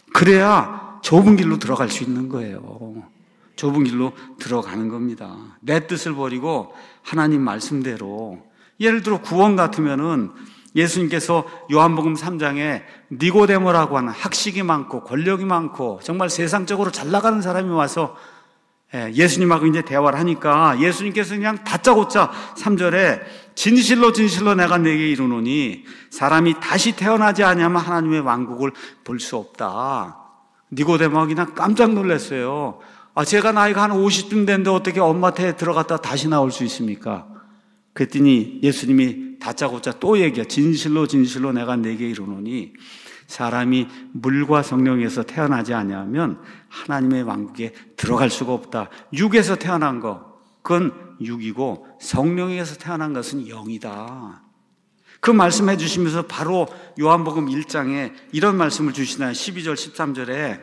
그래야 좁은 길로 들어갈 수 있는 거예요. 좁은 길로 들어가는 겁니다. 내 뜻을 버리고 하나님 말씀대로. 예를 들어 구원 같으면은 예수님께서 요한복음 삼 장에 니고데모라고 하는 학식이 많고 권력이 많고 정말 세상적으로 잘 나가는 사람이 와서 예수님하고 이제 대화를 하니까 예수님께서 그냥 다짜고짜 삼 절에 진실로 진실로 내가 내게 이르노니 사람이 다시 태어나지 아니하면 하나님의 왕국을 볼 수 없다. 니고데모가 그냥 깜짝 놀랐어요. 아, 제가 나이가 한 오십쯤 됐는데 어떻게 엄마 태에 들어갔다 다시 나올 수 있습니까? 그랬더니 예수님이 다짜고짜 또 얘기해. 진실로 진실로 내가 내게 이르노니 사람이 물과 성령에서 태어나지 아니하면 하나님의 왕국에 들어갈 수가 없다. 육에서 태어난 거, 그건 육이고 성령에서 태어난 것은 영이다. 그 말씀해 주시면서 바로 요한복음 일 장에 이런 말씀을 주시나요? 십이 절 십삼 절에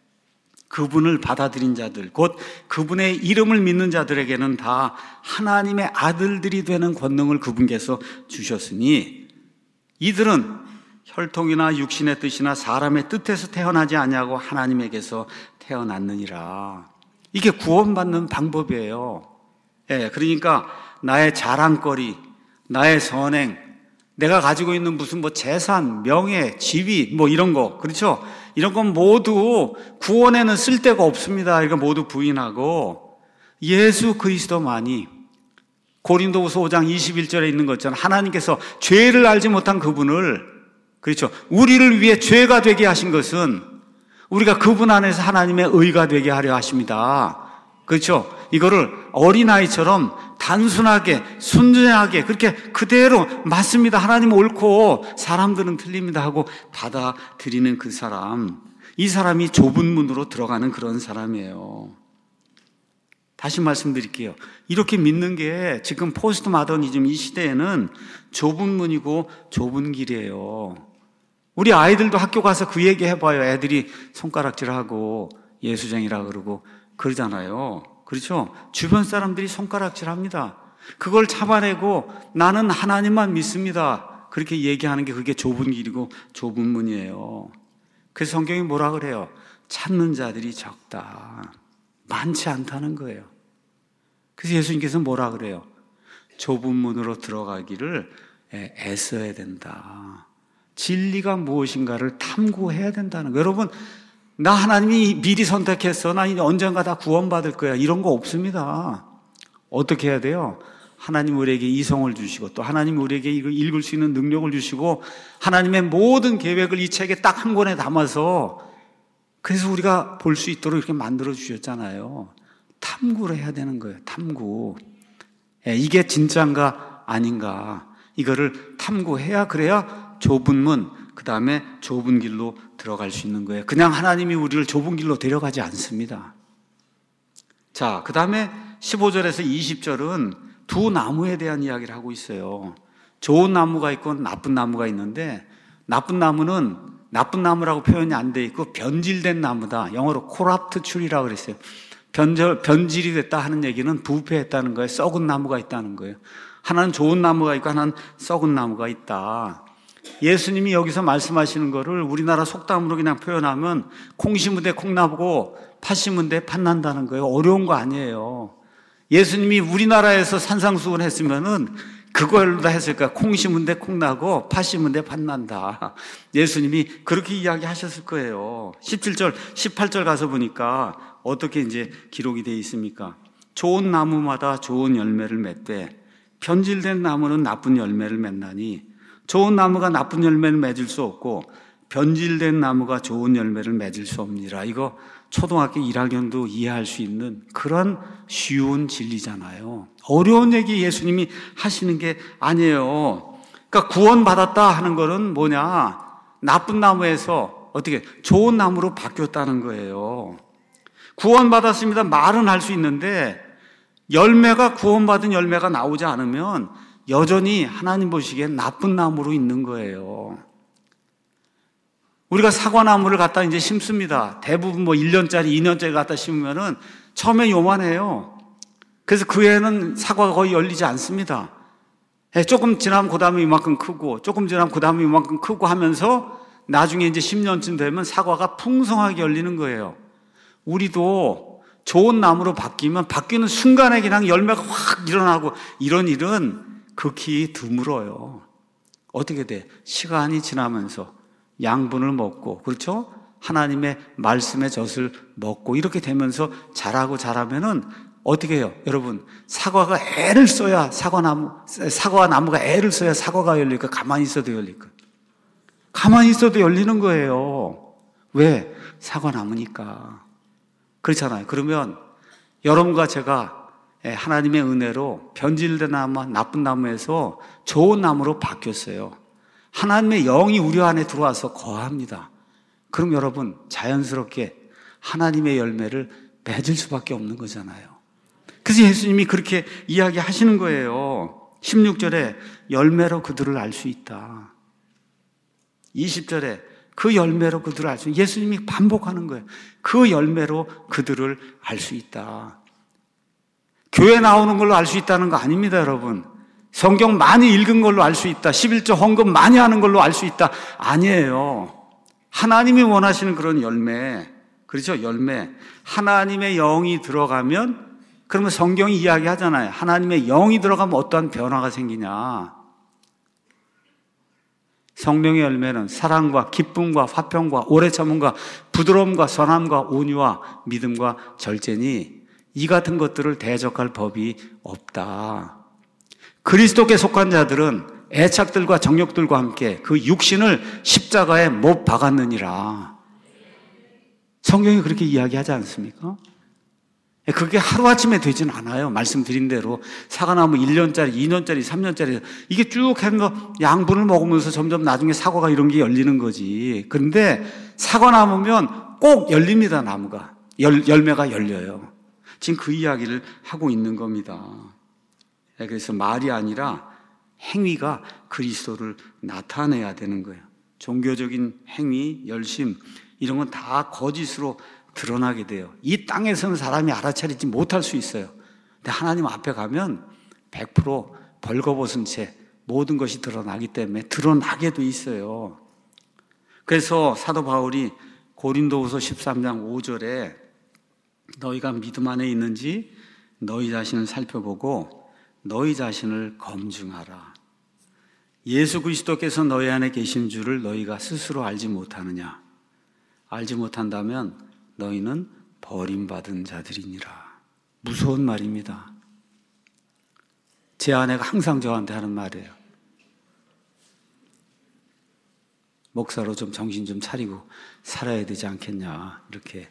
그분을 받아들인 자들, 곧 그분의 이름을 믿는 자들에게는 다 하나님의 아들들이 되는 권능을 그분께서 주셨으니 이들은 혈통이나 육신의 뜻이나 사람의 뜻에서 태어나지 아니하고 하나님에게서 태어났느니라. 이게 구원받는 방법이에요. 예, 그러니까 나의 자랑거리, 나의 선행, 내가 가지고 있는 무슨 뭐 재산, 명예, 지위, 뭐 이런 거, 그렇죠? 이런 건 모두 구원에는 쓸데가 없습니다. 이거 모두 부인하고 예수 그리스도만이, 고린도후서 오 장 이십일 절에 있는 것처럼 하나님께서 죄를 알지 못한 그분을, 그렇죠, 우리를 위해 죄가 되게 하신 것은 우리가 그분 안에서 하나님의 의가 되게 하려 하십니다. 그렇죠? 이거를 어린아이처럼 단순하게 순전하게 그렇게 그대로 맞습니다, 하나님 옳고 사람들은 틀립니다 하고 받아들이는 그 사람, 이 사람이 좁은 문으로 들어가는 그런 사람이에요. 다시 말씀드릴게요. 이렇게 믿는 게 지금 포스트 마더니즘 이 시대에는 좁은 문이고 좁은 길이에요. 우리 아이들도 학교 가서 그 얘기 해봐요. 애들이 손가락질하고 예수쟁이라 그러고 그러잖아요. 그렇죠? 주변 사람들이 손가락질합니다. 그걸 잡아내고 나는 하나님만 믿습니다, 그렇게 얘기하는 게 그게 좁은 길이고 좁은 문이에요. 그래서 성경이 뭐라 그래요? 찾는 자들이 적다, 많지 않다는 거예요. 그래서 예수님께서 뭐라 그래요? 좁은 문으로 들어가기를 애써야 된다. 진리가 무엇인가를 탐구해야 된다는 거예요. 여러분, 나 하나님이 미리 선택했어, 나 이제 언젠가 다 구원받을 거야, 이런 거 없습니다. 어떻게 해야 돼요? 하나님 우리에게 이성을 주시고 또 하나님 우리에게 이거 읽을 수 있는 능력을 주시고 하나님의 모든 계획을 이 책에 딱 한 권에 담아서, 그래서 우리가 볼 수 있도록 이렇게 만들어 주셨잖아요. 탐구를 해야 되는 거예요. 탐구. 이게 진짜인가 아닌가, 이거를 탐구해야, 그래야 좁은 문, 그 다음에 좁은 길로 들어갈 수 있는 거예요. 그냥 하나님이 우리를 좁은 길로 데려가지 않습니다. 자, 그 다음에 십오 절에서 이십 절은 두 나무에 대한 이야기를 하고 있어요. 좋은 나무가 있고 나쁜 나무가 있는데, 나쁜 나무는 나쁜 나무라고 표현이 안 돼 있고 변질된 나무다. 영어로 코랍트 추리라고 그랬어요. 변절, 변질이 됐다 하는 얘기는 부패했다는 거예요. 썩은 나무가 있다는 거예요. 하나는 좋은 나무가 있고 하나는 썩은 나무가 있다. 예수님이 여기서 말씀하시는 거를 우리나라 속담으로 그냥 표현하면 콩 심은 데 콩 나고 팥 심은 데 팥 난다는 거예요. 어려운 거 아니에요. 예수님이 우리나라에서 산상수훈 했으면은 그걸로 다 했을 거야. 콩 심은 데 콩 나고 팥 심은 데 팥 난다. 예수님이 그렇게 이야기하셨을 거예요. 십칠 절, 십팔 절 가서 보니까 어떻게 이제 기록이 되어 있습니까? 좋은 나무마다 좋은 열매를 맺되 변질된 나무는 나쁜 열매를 맺나니, 좋은 나무가 나쁜 열매를 맺을 수 없고 변질된 나무가 좋은 열매를 맺을 수 없느니라. 이거 초등학교 일 학년도 이해할 수 있는 그런 쉬운 진리잖아요. 어려운 얘기 예수님이 하시는 게 아니에요. 그러니까 구원받았다 하는 거는 뭐냐, 나쁜 나무에서 어떻게 좋은 나무로 바뀌었다는 거예요. 구원받았습니다 말은 할 수 있는데 열매가, 구원받은 열매가 나오지 않으면 여전히 하나님 보시기엔 나쁜 나무로 있는 거예요. 우리가 사과나무를 갖다 이제 심습니다. 대부분 뭐 일 년짜리, 이 년짜리 갖다 심으면은 처음에 요만해요. 그래서 그 애는 사과가 거의 열리지 않습니다. 조금 지나면 그 다음에 이만큼 크고, 조금 지나면 그 다음에 이만큼 크고 하면서 나중에 이제 십 년쯤 되면 사과가 풍성하게 열리는 거예요. 우리도 좋은 나무로 바뀌면 바뀌는 순간에 그냥 열매가 확 일어나고, 이런 일은 극히 드물어요. 어떻게 돼? 시간이 지나면서 양분을 먹고, 그렇죠? 하나님의 말씀의 젖을 먹고 이렇게 되면서 자라고 자라면은 어떻게 해요? 여러분, 사과가 애를 써야 사과나무, 사과 나무가 애를 써야 사과가 열릴까? 가만히 있어도 열릴까? 가만히 있어도 열리는 거예요. 왜? 사과나무니까. 그렇잖아요. 그러면 여러분과 제가 하나님의 은혜로 변질된 나무, 나쁜 나무에서 좋은 나무로 바뀌었어요. 하나님의 영이 우리 안에 들어와서 거합니다. 그럼 여러분, 자연스럽게 하나님의 열매를 맺을 수밖에 없는 거잖아요. 그래서 예수님이 그렇게 이야기하시는 거예요. 십육 절에 열매로 그들을 알 수 있다. 이십 절에 그 열매로 그들을 알 수 있다. 예수님이 반복하는 거예요. 그 열매로 그들을 알 수 있다. 교회 나오는 걸로 알 수 있다는 거 아닙니다, 여러분. 성경 많이 읽은 걸로 알 수 있다. 십일조 헌금 많이 하는 걸로 알 수 있다. 아니에요. 하나님이 원하시는 그런 열매, 그렇죠? 열매. 하나님의 영이 들어가면, 그러면 성경이 이야기하잖아요. 하나님의 영이 들어가면 어떠한 변화가 생기냐. 성령의 열매는 사랑과 기쁨과 화평과 오래 참음과 부드러움과 선함과 온유와 믿음과 절제니 이 같은 것들을 대적할 법이 없다. 그리스도께 속한 자들은 애착들과 정욕들과 함께 그 육신을 십자가에 못 박았느니라. 성경이 그렇게 이야기하지 않습니까? 그게 하루아침에 되진 않아요. 말씀드린 대로 사과나무 일 년짜리, 이 년짜리, 삼 년짜리 이게 쭉 해서 양분을 먹으면서 점점 나중에 사과가 이런 게 열리는 거지. 그런데 사과나무면 꼭 열립니다. 나무가. 열, 열매가 열려요. 지금 그 이야기를 하고 있는 겁니다. 그래서 말이 아니라 행위가 그리스도를 나타내야 되는 거예요. 종교적인 행위, 열심 이런 건 다 거짓으로 드러나게 돼요. 이 땅에서는 사람이 알아차리지 못할 수 있어요. 근데 하나님 앞에 가면 백 퍼센트 벌거벗은 채 모든 것이 드러나기 때문에 드러나게 돼 있어요. 그래서 사도 바울이 고린도후서 십삼 장 오 절에 너희가 믿음 안에 있는지 너희 자신을 살펴보고 너희 자신을 검증하라. 예수 그리스도께서 너희 안에 계신 줄을 너희가 스스로 알지 못하느냐? 알지 못한다면 너희는 버림받은 자들이니라. 무서운 말입니다. 제 아내가 항상 저한테 하는 말이에요. 목사로 좀 정신 좀 차리고 살아야 되지 않겠냐 이렇게.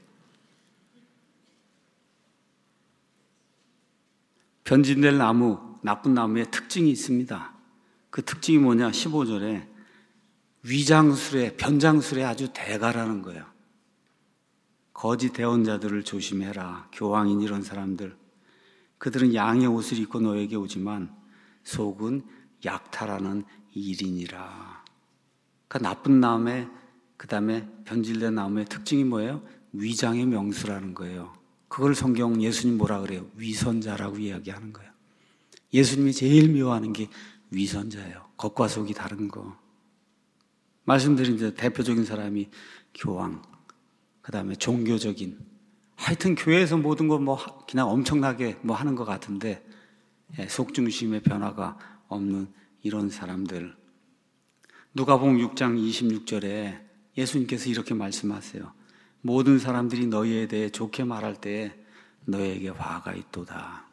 변질될 나무, 나쁜 나무의 특징이 있습니다. 그 특징이 뭐냐? 십오 절에 위장술에, 변장술에 아주 대가라는 거예요. 거짓 대언자들을 조심해라. 교황인 이런 사람들. 그들은 양의 옷을 입고 너에게 오지만 속은 약탈하는 일인이라. 그러니까 나쁜 나무의, 그 다음에 변질된 나무의 특징이 뭐예요? 위장의 명수라는 거예요. 그걸 성경 예수님 뭐라 그래요? 위선자라고 이야기하는 거예요. 예수님이 제일 미워하는 게 위선자예요. 겉과 속이 다른 거. 말씀드린 이제 대표적인 사람이 교황, 그 다음에 종교적인, 하여튼 교회에서 모든 거 뭐 그냥 엄청나게 뭐 하는 것 같은데 속중심의 변화가 없는 이런 사람들. 누가복음 육 장 이십육 절에 예수님께서 이렇게 말씀하세요. 모든 사람들이 너희에 대해 좋게 말할 때 너희에게 화가 있도다.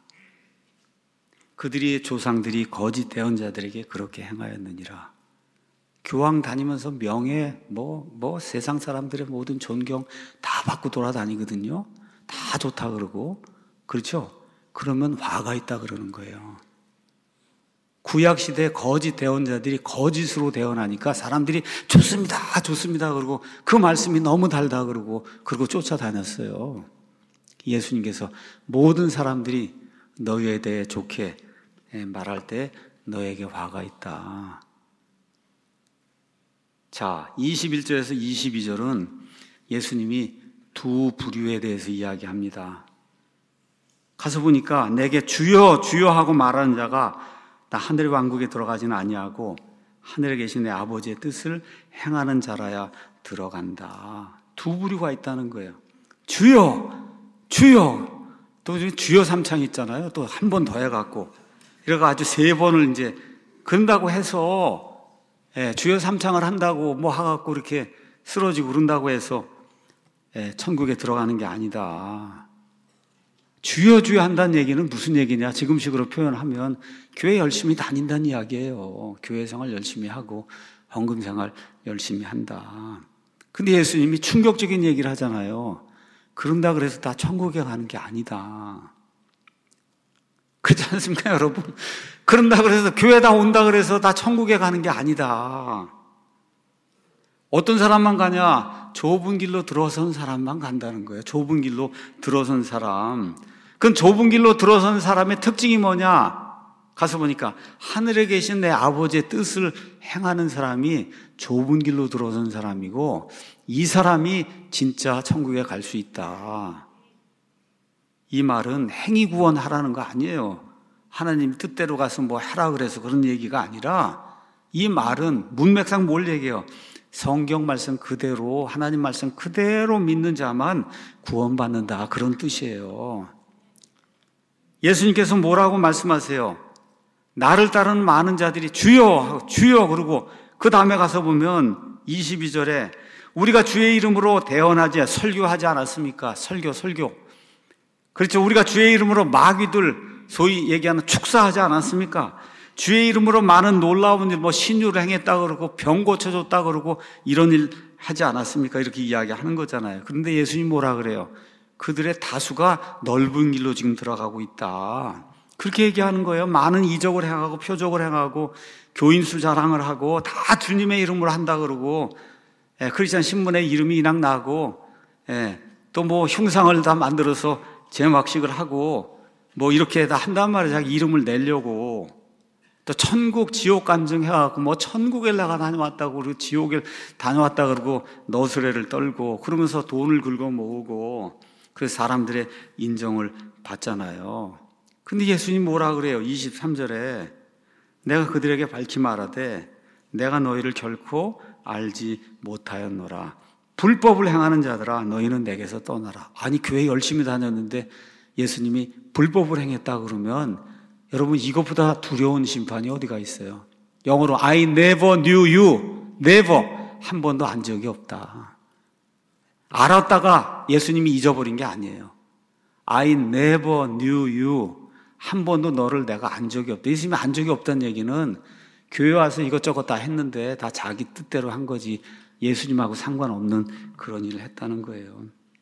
그들이 조상들이 거짓 대언자들에게 그렇게 행하였느니라. 교황 다니면서 명예, 뭐, 뭐, 세상 사람들의 모든 존경 다 받고 돌아다니거든요. 다 좋다 그러고. 그렇죠? 그러면 화가 있다 그러는 거예요. 구약시대 거짓 대언자들이 거짓으로 대언하니까 사람들이 좋습니다, 좋습니다 그러고 그 말씀이 너무 달다 그러고 그러고 쫓아다녔어요. 예수님께서 모든 사람들이 너희에 대해 좋게 말할 때 너에게 화가 있다. 자, 이십일 절에서 이십이 절은 예수님이 두 부류에 대해서 이야기합니다. 가서 보니까 내게 주여 주여 하고 말하는 자가 나 하늘의 왕국에 들어가지는 아니하고 하늘에 계신 내 아버지의 뜻을 행하는 자라야 들어간다. 두 부류가 있다는 거예요. 주여 주여 또 주여 삼창 있잖아요. 또 한 번 더 해갖고 이래가 아주 세 번을 이제 그런다고 해서 예, 주여 삼창을 한다고 뭐 하갖고 이렇게 쓰러지고 그런다고 해서 예, 천국에 들어가는 게 아니다. 주여 주여 한다는 얘기는 무슨 얘기냐? 지금식으로 표현하면 교회 열심히 다닌다는 이야기예요. 교회 생활 열심히 하고 헌금 생활 열심히 한다. 근데 예수님이 충격적인 얘기를 하잖아요. 그런다 그래서 다 천국에 가는 게 아니다. 그렇지 않습니까, 여러분? 그런다 그래서 교회 다 온다 그래서 다 천국에 가는 게 아니다. 어떤 사람만 가냐? 좁은 길로 들어선 사람만 간다는 거예요. 좁은 길로 들어선 사람. 그럼 좁은 길로 들어선 사람의 특징이 뭐냐? 가서 보니까 하늘에 계신 내 아버지의 뜻을 행하는 사람이 좁은 길로 들어선 사람이고 이 사람이 진짜 천국에 갈 수 있다. 이 말은 행위 구원하라는 거 아니에요. 하나님 뜻대로 가서 뭐 하라 그래서 그런 얘기가 아니라 이 말은 문맥상 뭘 얘기해요? 성경 말씀 그대로 하나님 말씀 그대로 믿는 자만 구원받는다 그런 뜻이에요. 예수님께서 뭐라고 말씀하세요? 나를 따르는 많은 자들이 주여 주여 그러고 그 다음에 가서 보면 이십이 절에 우리가 주의 이름으로 대언하지, 설교하지 않았습니까? 설교, 설교. 그렇죠. 우리가 주의 이름으로 마귀들, 소위 얘기하는 축사하지 않았습니까? 주의 이름으로 많은 놀라운 일, 뭐 신유를 행했다 그러고 병 고쳐줬다 그러고 이런 일 하지 않았습니까? 이렇게 이야기하는 거잖아요. 그런데 예수님 뭐라 그래요? 그들의 다수가 넓은 길로 지금 들어가고 있다. 그렇게 얘기하는 거예요. 많은 이적을 행하고 표적을 행하고 교인수 자랑을 하고 다 주님의 이름으로 한다 그러고, 예, 크리스천 신문에 이름이 이낙 나고, 예, 또 뭐 흉상을 다 만들어서 제막식을 하고 뭐 이렇게 다 한단 말이에요. 자기 이름을 내려고. 또 천국 지옥 간증해갖고 뭐 천국에 내가 다녀왔다고 그러고 지옥에 다녀왔다 그러고 너스레를 떨고 그러면서 돈을 긁어 모으고 그래서 사람들의 인정을 받잖아요. 근데 예수님 뭐라 그래요? 이십삼 절에 내가 그들에게 밝히 말하되 내가 너희를 결코 알지 못하였노라. 불법을 행하는 자들아 너희는 내게서 떠나라. 아니 교회 열심히 다녔는데 예수님이 불법을 행했다 그러면 여러분 이것보다 두려운 심판이 어디가 있어요? 영어로 I never knew you. never. 한 번도 안 적이 없다. 알았다가 예수님이 잊어버린 게 아니에요. I never knew you. 한 번도 너를 내가 안 적이 없다. 예수님이 안 적이 없다는 얘기는 교회 와서 이것저것 다 했는데 다 자기 뜻대로 한 거지 예수님하고 상관없는 그런 일을 했다는 거예요.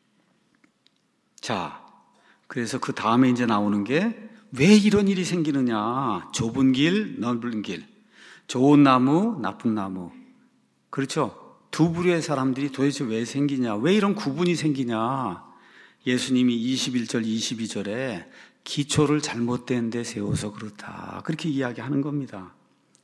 자, 그래서 그 다음에 이제 나오는 게 왜 이런 일이 생기느냐. 좁은 길, 넓은 길. 좋은 나무, 나쁜 나무. 그렇죠? 두 부류의 사람들이 도대체 왜 생기냐. 왜 이런 구분이 생기냐. 예수님이 이십일 절, 이십이 절에 기초를 잘못된 데 세워서 그렇다. 그렇게 이야기하는 겁니다.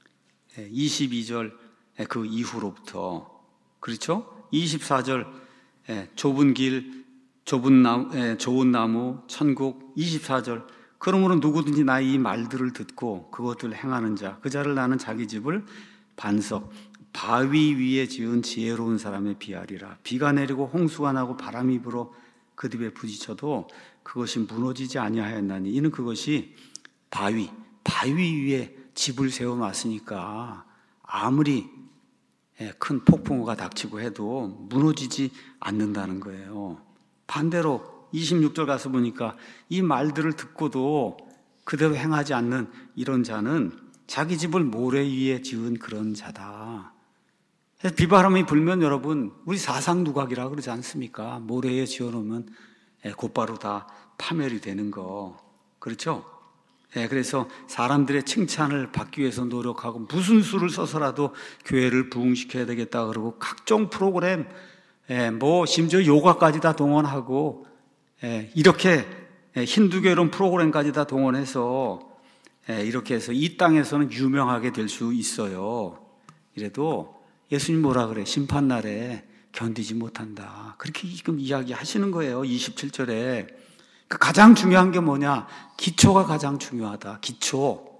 이십이 절 그 이후로부터. 그렇죠? 이십사 절 좁은 길, 좁은 나무, 좋은 나무, 천국. 이십사 절 그러므로 누구든지 나의 이 말들을 듣고 그것들을 행하는 자, 그 자를 나는 자기 집을 반석, 바위 위에 지은 지혜로운 사람에 비하리라. 비가 내리고 홍수가 나고 바람이 불어 그 집에 부딪혀도 그것이 무너지지 아니하였나니 이는 그것이 바위, 바위 위에 집을 세워놨으니까 아무리 큰 폭풍우가 닥치고 해도 무너지지 않는다는 거예요. 반대로 이십육 절 가서 보니까 이 말들을 듣고도 그대로 행하지 않는 이런 자는 자기 집을 모래 위에 지은 그런 자다. 비바람이 불면 여러분 우리 사상누각이라 그러지 않습니까? 모래에 지어놓으면 곧바로 다 파멸이 되는 거. 그렇죠? 그래서 사람들의 칭찬을 받기 위해서 노력하고 무슨 수를 써서라도 교회를 부흥시켜야 되겠다 그러고 각종 프로그램, 뭐 심지어 요가까지 다 동원하고 이렇게 힌두교 이런 프로그램까지 다 동원해서 이렇게 해서 이 땅에서는 유명하게 될 수 있어요. 이래도 예수님 뭐라 그래? 심판날에 견디지 못한다. 그렇게 지금 이야기하시는 거예요. 이십칠 절에. 가장 중요한 게 뭐냐? 기초가 가장 중요하다. 기초.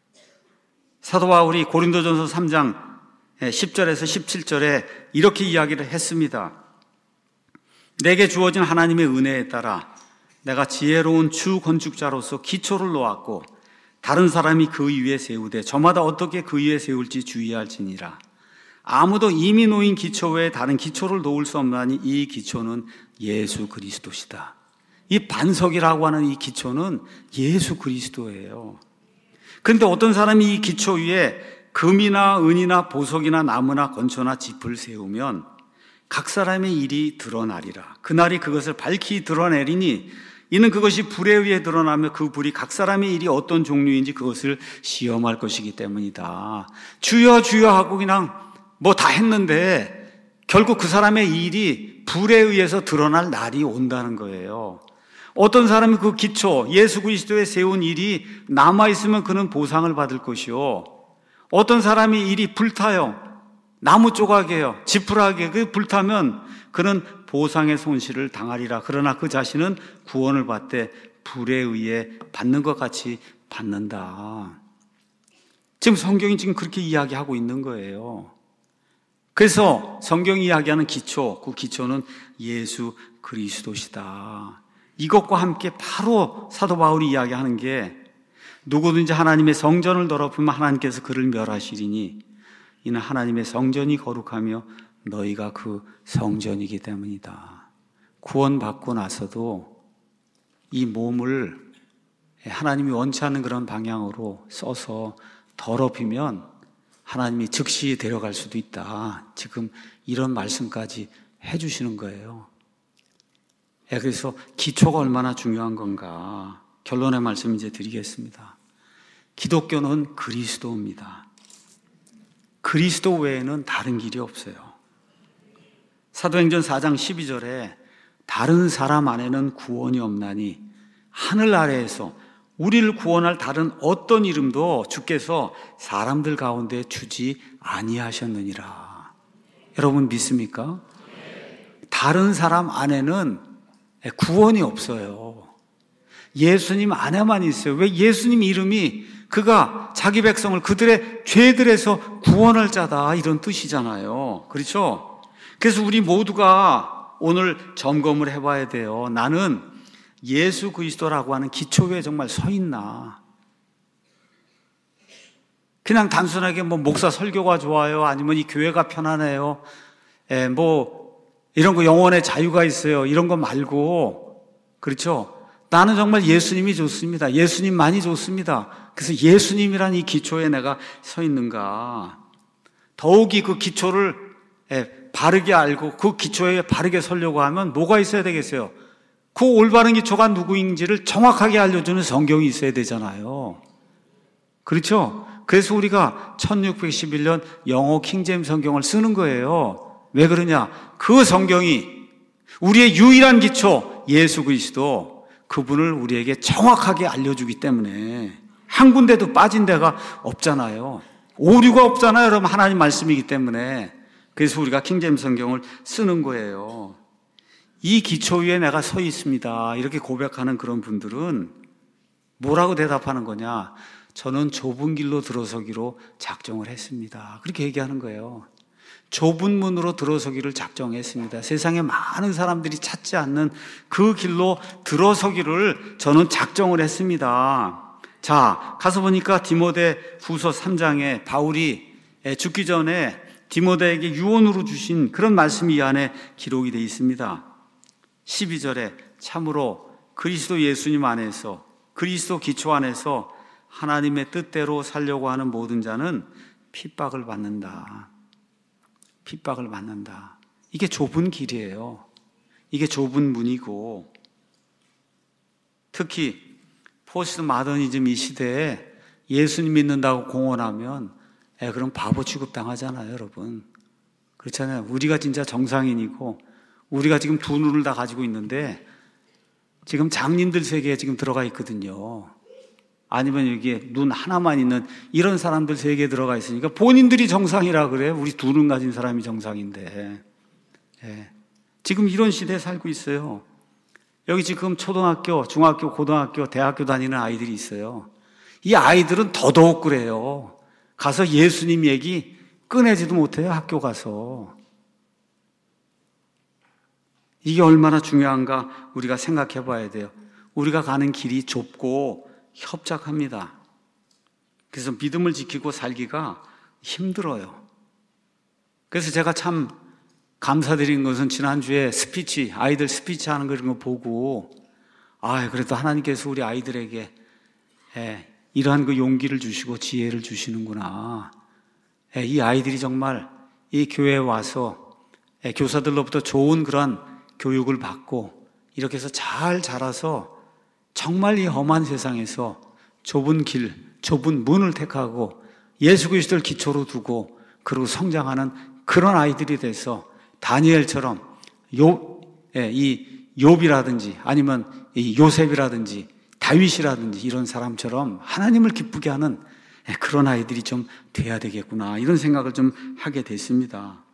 사도 바울이 고린도전서 삼 장 십 절에서 십칠 절에 이렇게 이야기를 했습니다. 내게 주어진 하나님의 은혜에 따라 내가 지혜로운 주 건축자로서 기초를 놓았고 다른 사람이 그 위에 세우되 저마다 어떻게 그 위에 세울지 주의할지니라. 아무도 이미 놓인 기초 외에 다른 기초를 놓을 수 없나니 이 기초는 예수 그리스도시다. 이 반석이라고 하는 이 기초는 예수 그리스도예요. 그런데 어떤 사람이 이 기초 위에 금이나 은이나 보석이나 나무나 건초나 짚을 세우면 각 사람의 일이 드러나리라. 그날이 그것을 밝히 드러내리니 이는 그것이 불에 의해 드러나며 그 불이 각 사람의 일이 어떤 종류인지 그것을 시험할 것이기 때문이다. 주여 주여 하고 그냥 뭐 다 했는데 결국 그 사람의 일이 불에 의해서 드러날 날이 온다는 거예요. 어떤 사람이 그 기초 예수 그리스도에 세운 일이 남아있으면 그는 보상을 받을 것이요, 어떤 사람이 일이 불타요, 나무 조각이에요, 지푸라기에 그 불타면 그는 보상의 손실을 당하리라. 그러나 그 자신은 구원을 받되 불에 의해 받는 것 같이 받는다. 지금 성경이 지금 그렇게 이야기하고 있는 거예요. 그래서 성경이 이야기하는 기초, 그 기초는 예수 그리스도시다. 이것과 함께 바로 사도 바울이 이야기하는 게 누구든지 하나님의 성전을 더럽히면 하나님께서 그를 멸하시리니 이는 하나님의 성전이 거룩하며 너희가 그 성전이기 때문이다. 구원받고 나서도 이 몸을 하나님이 원치 않는 그런 방향으로 써서 더럽히면 하나님이 즉시 데려갈 수도 있다. 지금 이런 말씀까지 해주시는 거예요. 그래서 기초가 얼마나 중요한 건가. 결론의 말씀 이제 드리겠습니다. 기독교는 그리스도입니다. 그리스도 외에는 다른 길이 없어요. 사도행전 사 장 십이 절에 다른 사람 안에는 구원이 없나니 하늘 아래에서 우리를 구원할 다른 어떤 이름도 주께서 사람들 가운데 주지 아니하셨느니라. 여러분 믿습니까? 다른 사람 안에는 구원이 없어요. 예수님 안에만 있어요. 왜? 예수님 이름이 그가 자기 백성을 그들의 죄들에서 구원할 자다 이런 뜻이잖아요. 그렇죠? 그래서 우리 모두가 오늘 점검을 해봐야 돼요. 나는 예수 그리스도라고 하는 기초에 정말 서 있나? 그냥 단순하게 뭐 목사 설교가 좋아요, 아니면 이 교회가 편안해요, 예, 뭐 이런 거 영혼의 자유가 있어요, 이런 거 말고, 그렇죠? 나는 정말 예수님이 좋습니다. 예수님만이 좋습니다. 그래서 예수님이란 이 기초에 내가 서 있는가? 더욱이 그 기초를 예, 바르게 알고 그 기초에 바르게 서려고 하면 뭐가 있어야 되겠어요? 그 올바른 기초가 누구인지를 정확하게 알려주는 성경이 있어야 되잖아요. 그렇죠? 그래서 우리가 천육백십일 년 영어 킹제임스 성경을 쓰는 거예요. 왜 그러냐? 그 성경이 우리의 유일한 기초 예수 그리스도, 그분을 우리에게 정확하게 알려주기 때문에 한 군데도 빠진 데가 없잖아요. 오류가 없잖아요. 여러분, 하나님 말씀이기 때문에. 그래서 우리가 킹제임스 성경을 쓰는 거예요. 이 기초 위에 내가 서 있습니다. 이렇게 고백하는 그런 분들은 뭐라고 대답하는 거냐? 저는 좁은 길로 들어서기로 작정을 했습니다. 그렇게 얘기하는 거예요. 좁은 문으로 들어서기를 작정했습니다. 세상에 많은 사람들이 찾지 않는 그 길로 들어서기를 저는 작정을 했습니다. 자, 가서 보니까 디모데 후서 삼 장에 바울이 죽기 전에 디모데에게 유언으로 주신 그런 말씀이 이 안에 기록이 되어 있습니다. 십이 절에 참으로 그리스도 예수님 안에서, 그리스도 기초 안에서 하나님의 뜻대로 살려고 하는 모든 자는 핍박을 받는다. 핍박을 받는다. 이게 좁은 길이에요. 이게 좁은 문이고, 특히 포스트 마더니즘 이 시대에 예수님 믿는다고 공언하면 에, 그럼 바보 취급당하잖아요, 여러분. 그렇잖아요. 우리가 진짜 정상인이고 우리가 지금 두 눈을 다 가지고 있는데 지금 장님들 세계에 지금 들어가 있거든요. 아니면 여기에 눈 하나만 있는 이런 사람들 세계에 들어가 있으니까 본인들이 정상이라 그래. 우리 두 눈 가진 사람이 정상인데. 예. 지금 이런 시대에 살고 있어요. 여기 지금 초등학교, 중학교, 고등학교, 대학교 다니는 아이들이 있어요. 이 아이들은 더더욱 그래요. 가서 예수님 얘기 꺼내지도 못해요, 학교 가서. 이게 얼마나 중요한가 우리가 생각해 봐야 돼요. 우리가 가는 길이 좁고 협착합니다. 그래서 믿음을 지키고 살기가 힘들어요. 그래서 제가 참 감사드린 것은 지난주에 스피치, 아이들 스피치 하는 거 이런 거 보고, 아, 그래도 하나님께서 우리 아이들에게 예, 이러한 그 용기를 주시고 지혜를 주시는구나. 예, 이 아이들이 정말 이 교회에 와서 예, 교사들로부터 좋은 그런 교육을 받고 이렇게 해서 잘 자라서 정말 이 험한 세상에서 좁은 길, 좁은 문을 택하고 예수 그리스도를 기초로 두고 그리고 성장하는 그런 아이들이 돼서 다니엘처럼 요, 예, 이 욥이라든지 아니면 이 요셉이라든지 다윗이라든지 이런 사람처럼 하나님을 기쁘게 하는 예, 그런 아이들이 좀 돼야 되겠구나 이런 생각을 좀 하게 됐습니다.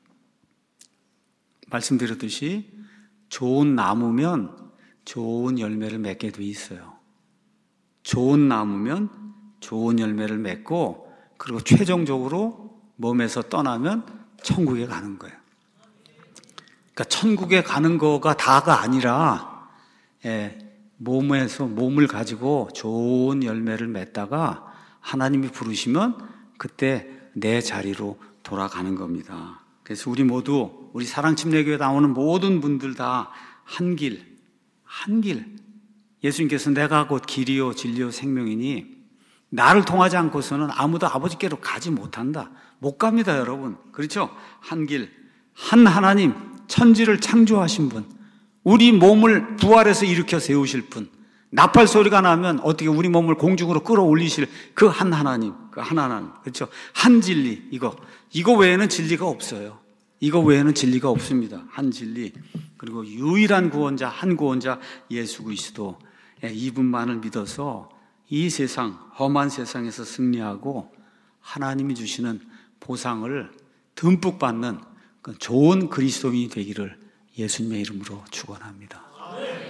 말씀드렸듯이 좋은 나무면 좋은 열매를 맺게 돼 있어요. 좋은 나무면 좋은 열매를 맺고 그리고 최종적으로 몸에서 떠나면 천국에 가는 거예요. 그러니까 천국에 가는 거가 다가 아니라 예, 몸에서 몸을 가지고 좋은 열매를 맺다가 하나님이 부르시면 그때 내 자리로 돌아가는 겁니다. 그래서 우리 모두, 우리 사랑침례교회 나오는 모든 분들 다 한 길, 한 길. 예수님께서 내가 곧 길이요 진리요 생명이니 나를 통하지 않고서는 아무도 아버지께로 가지 못한다. 못 갑니다, 여러분. 그렇죠? 한 길, 한 하나님, 천지를 창조하신 분, 우리 몸을 부활해서 일으켜 세우실 분, 나팔 소리가 나면 어떻게 우리 몸을 공중으로 끌어올리실 그 한 하나님, 그 한 하나님, 그렇죠? 한 진리, 이거, 이거 외에는 진리가 없어요. 이거 외에는 진리가 없습니다. 한 진리. 그리고 유일한 구원자, 한 구원자 예수 그리스도, 이분만을 믿어서 이 세상, 험한 세상에서 승리하고 하나님이 주시는 보상을 듬뿍 받는 좋은 그리스도인이 되기를 예수님의 이름으로 축원합니다.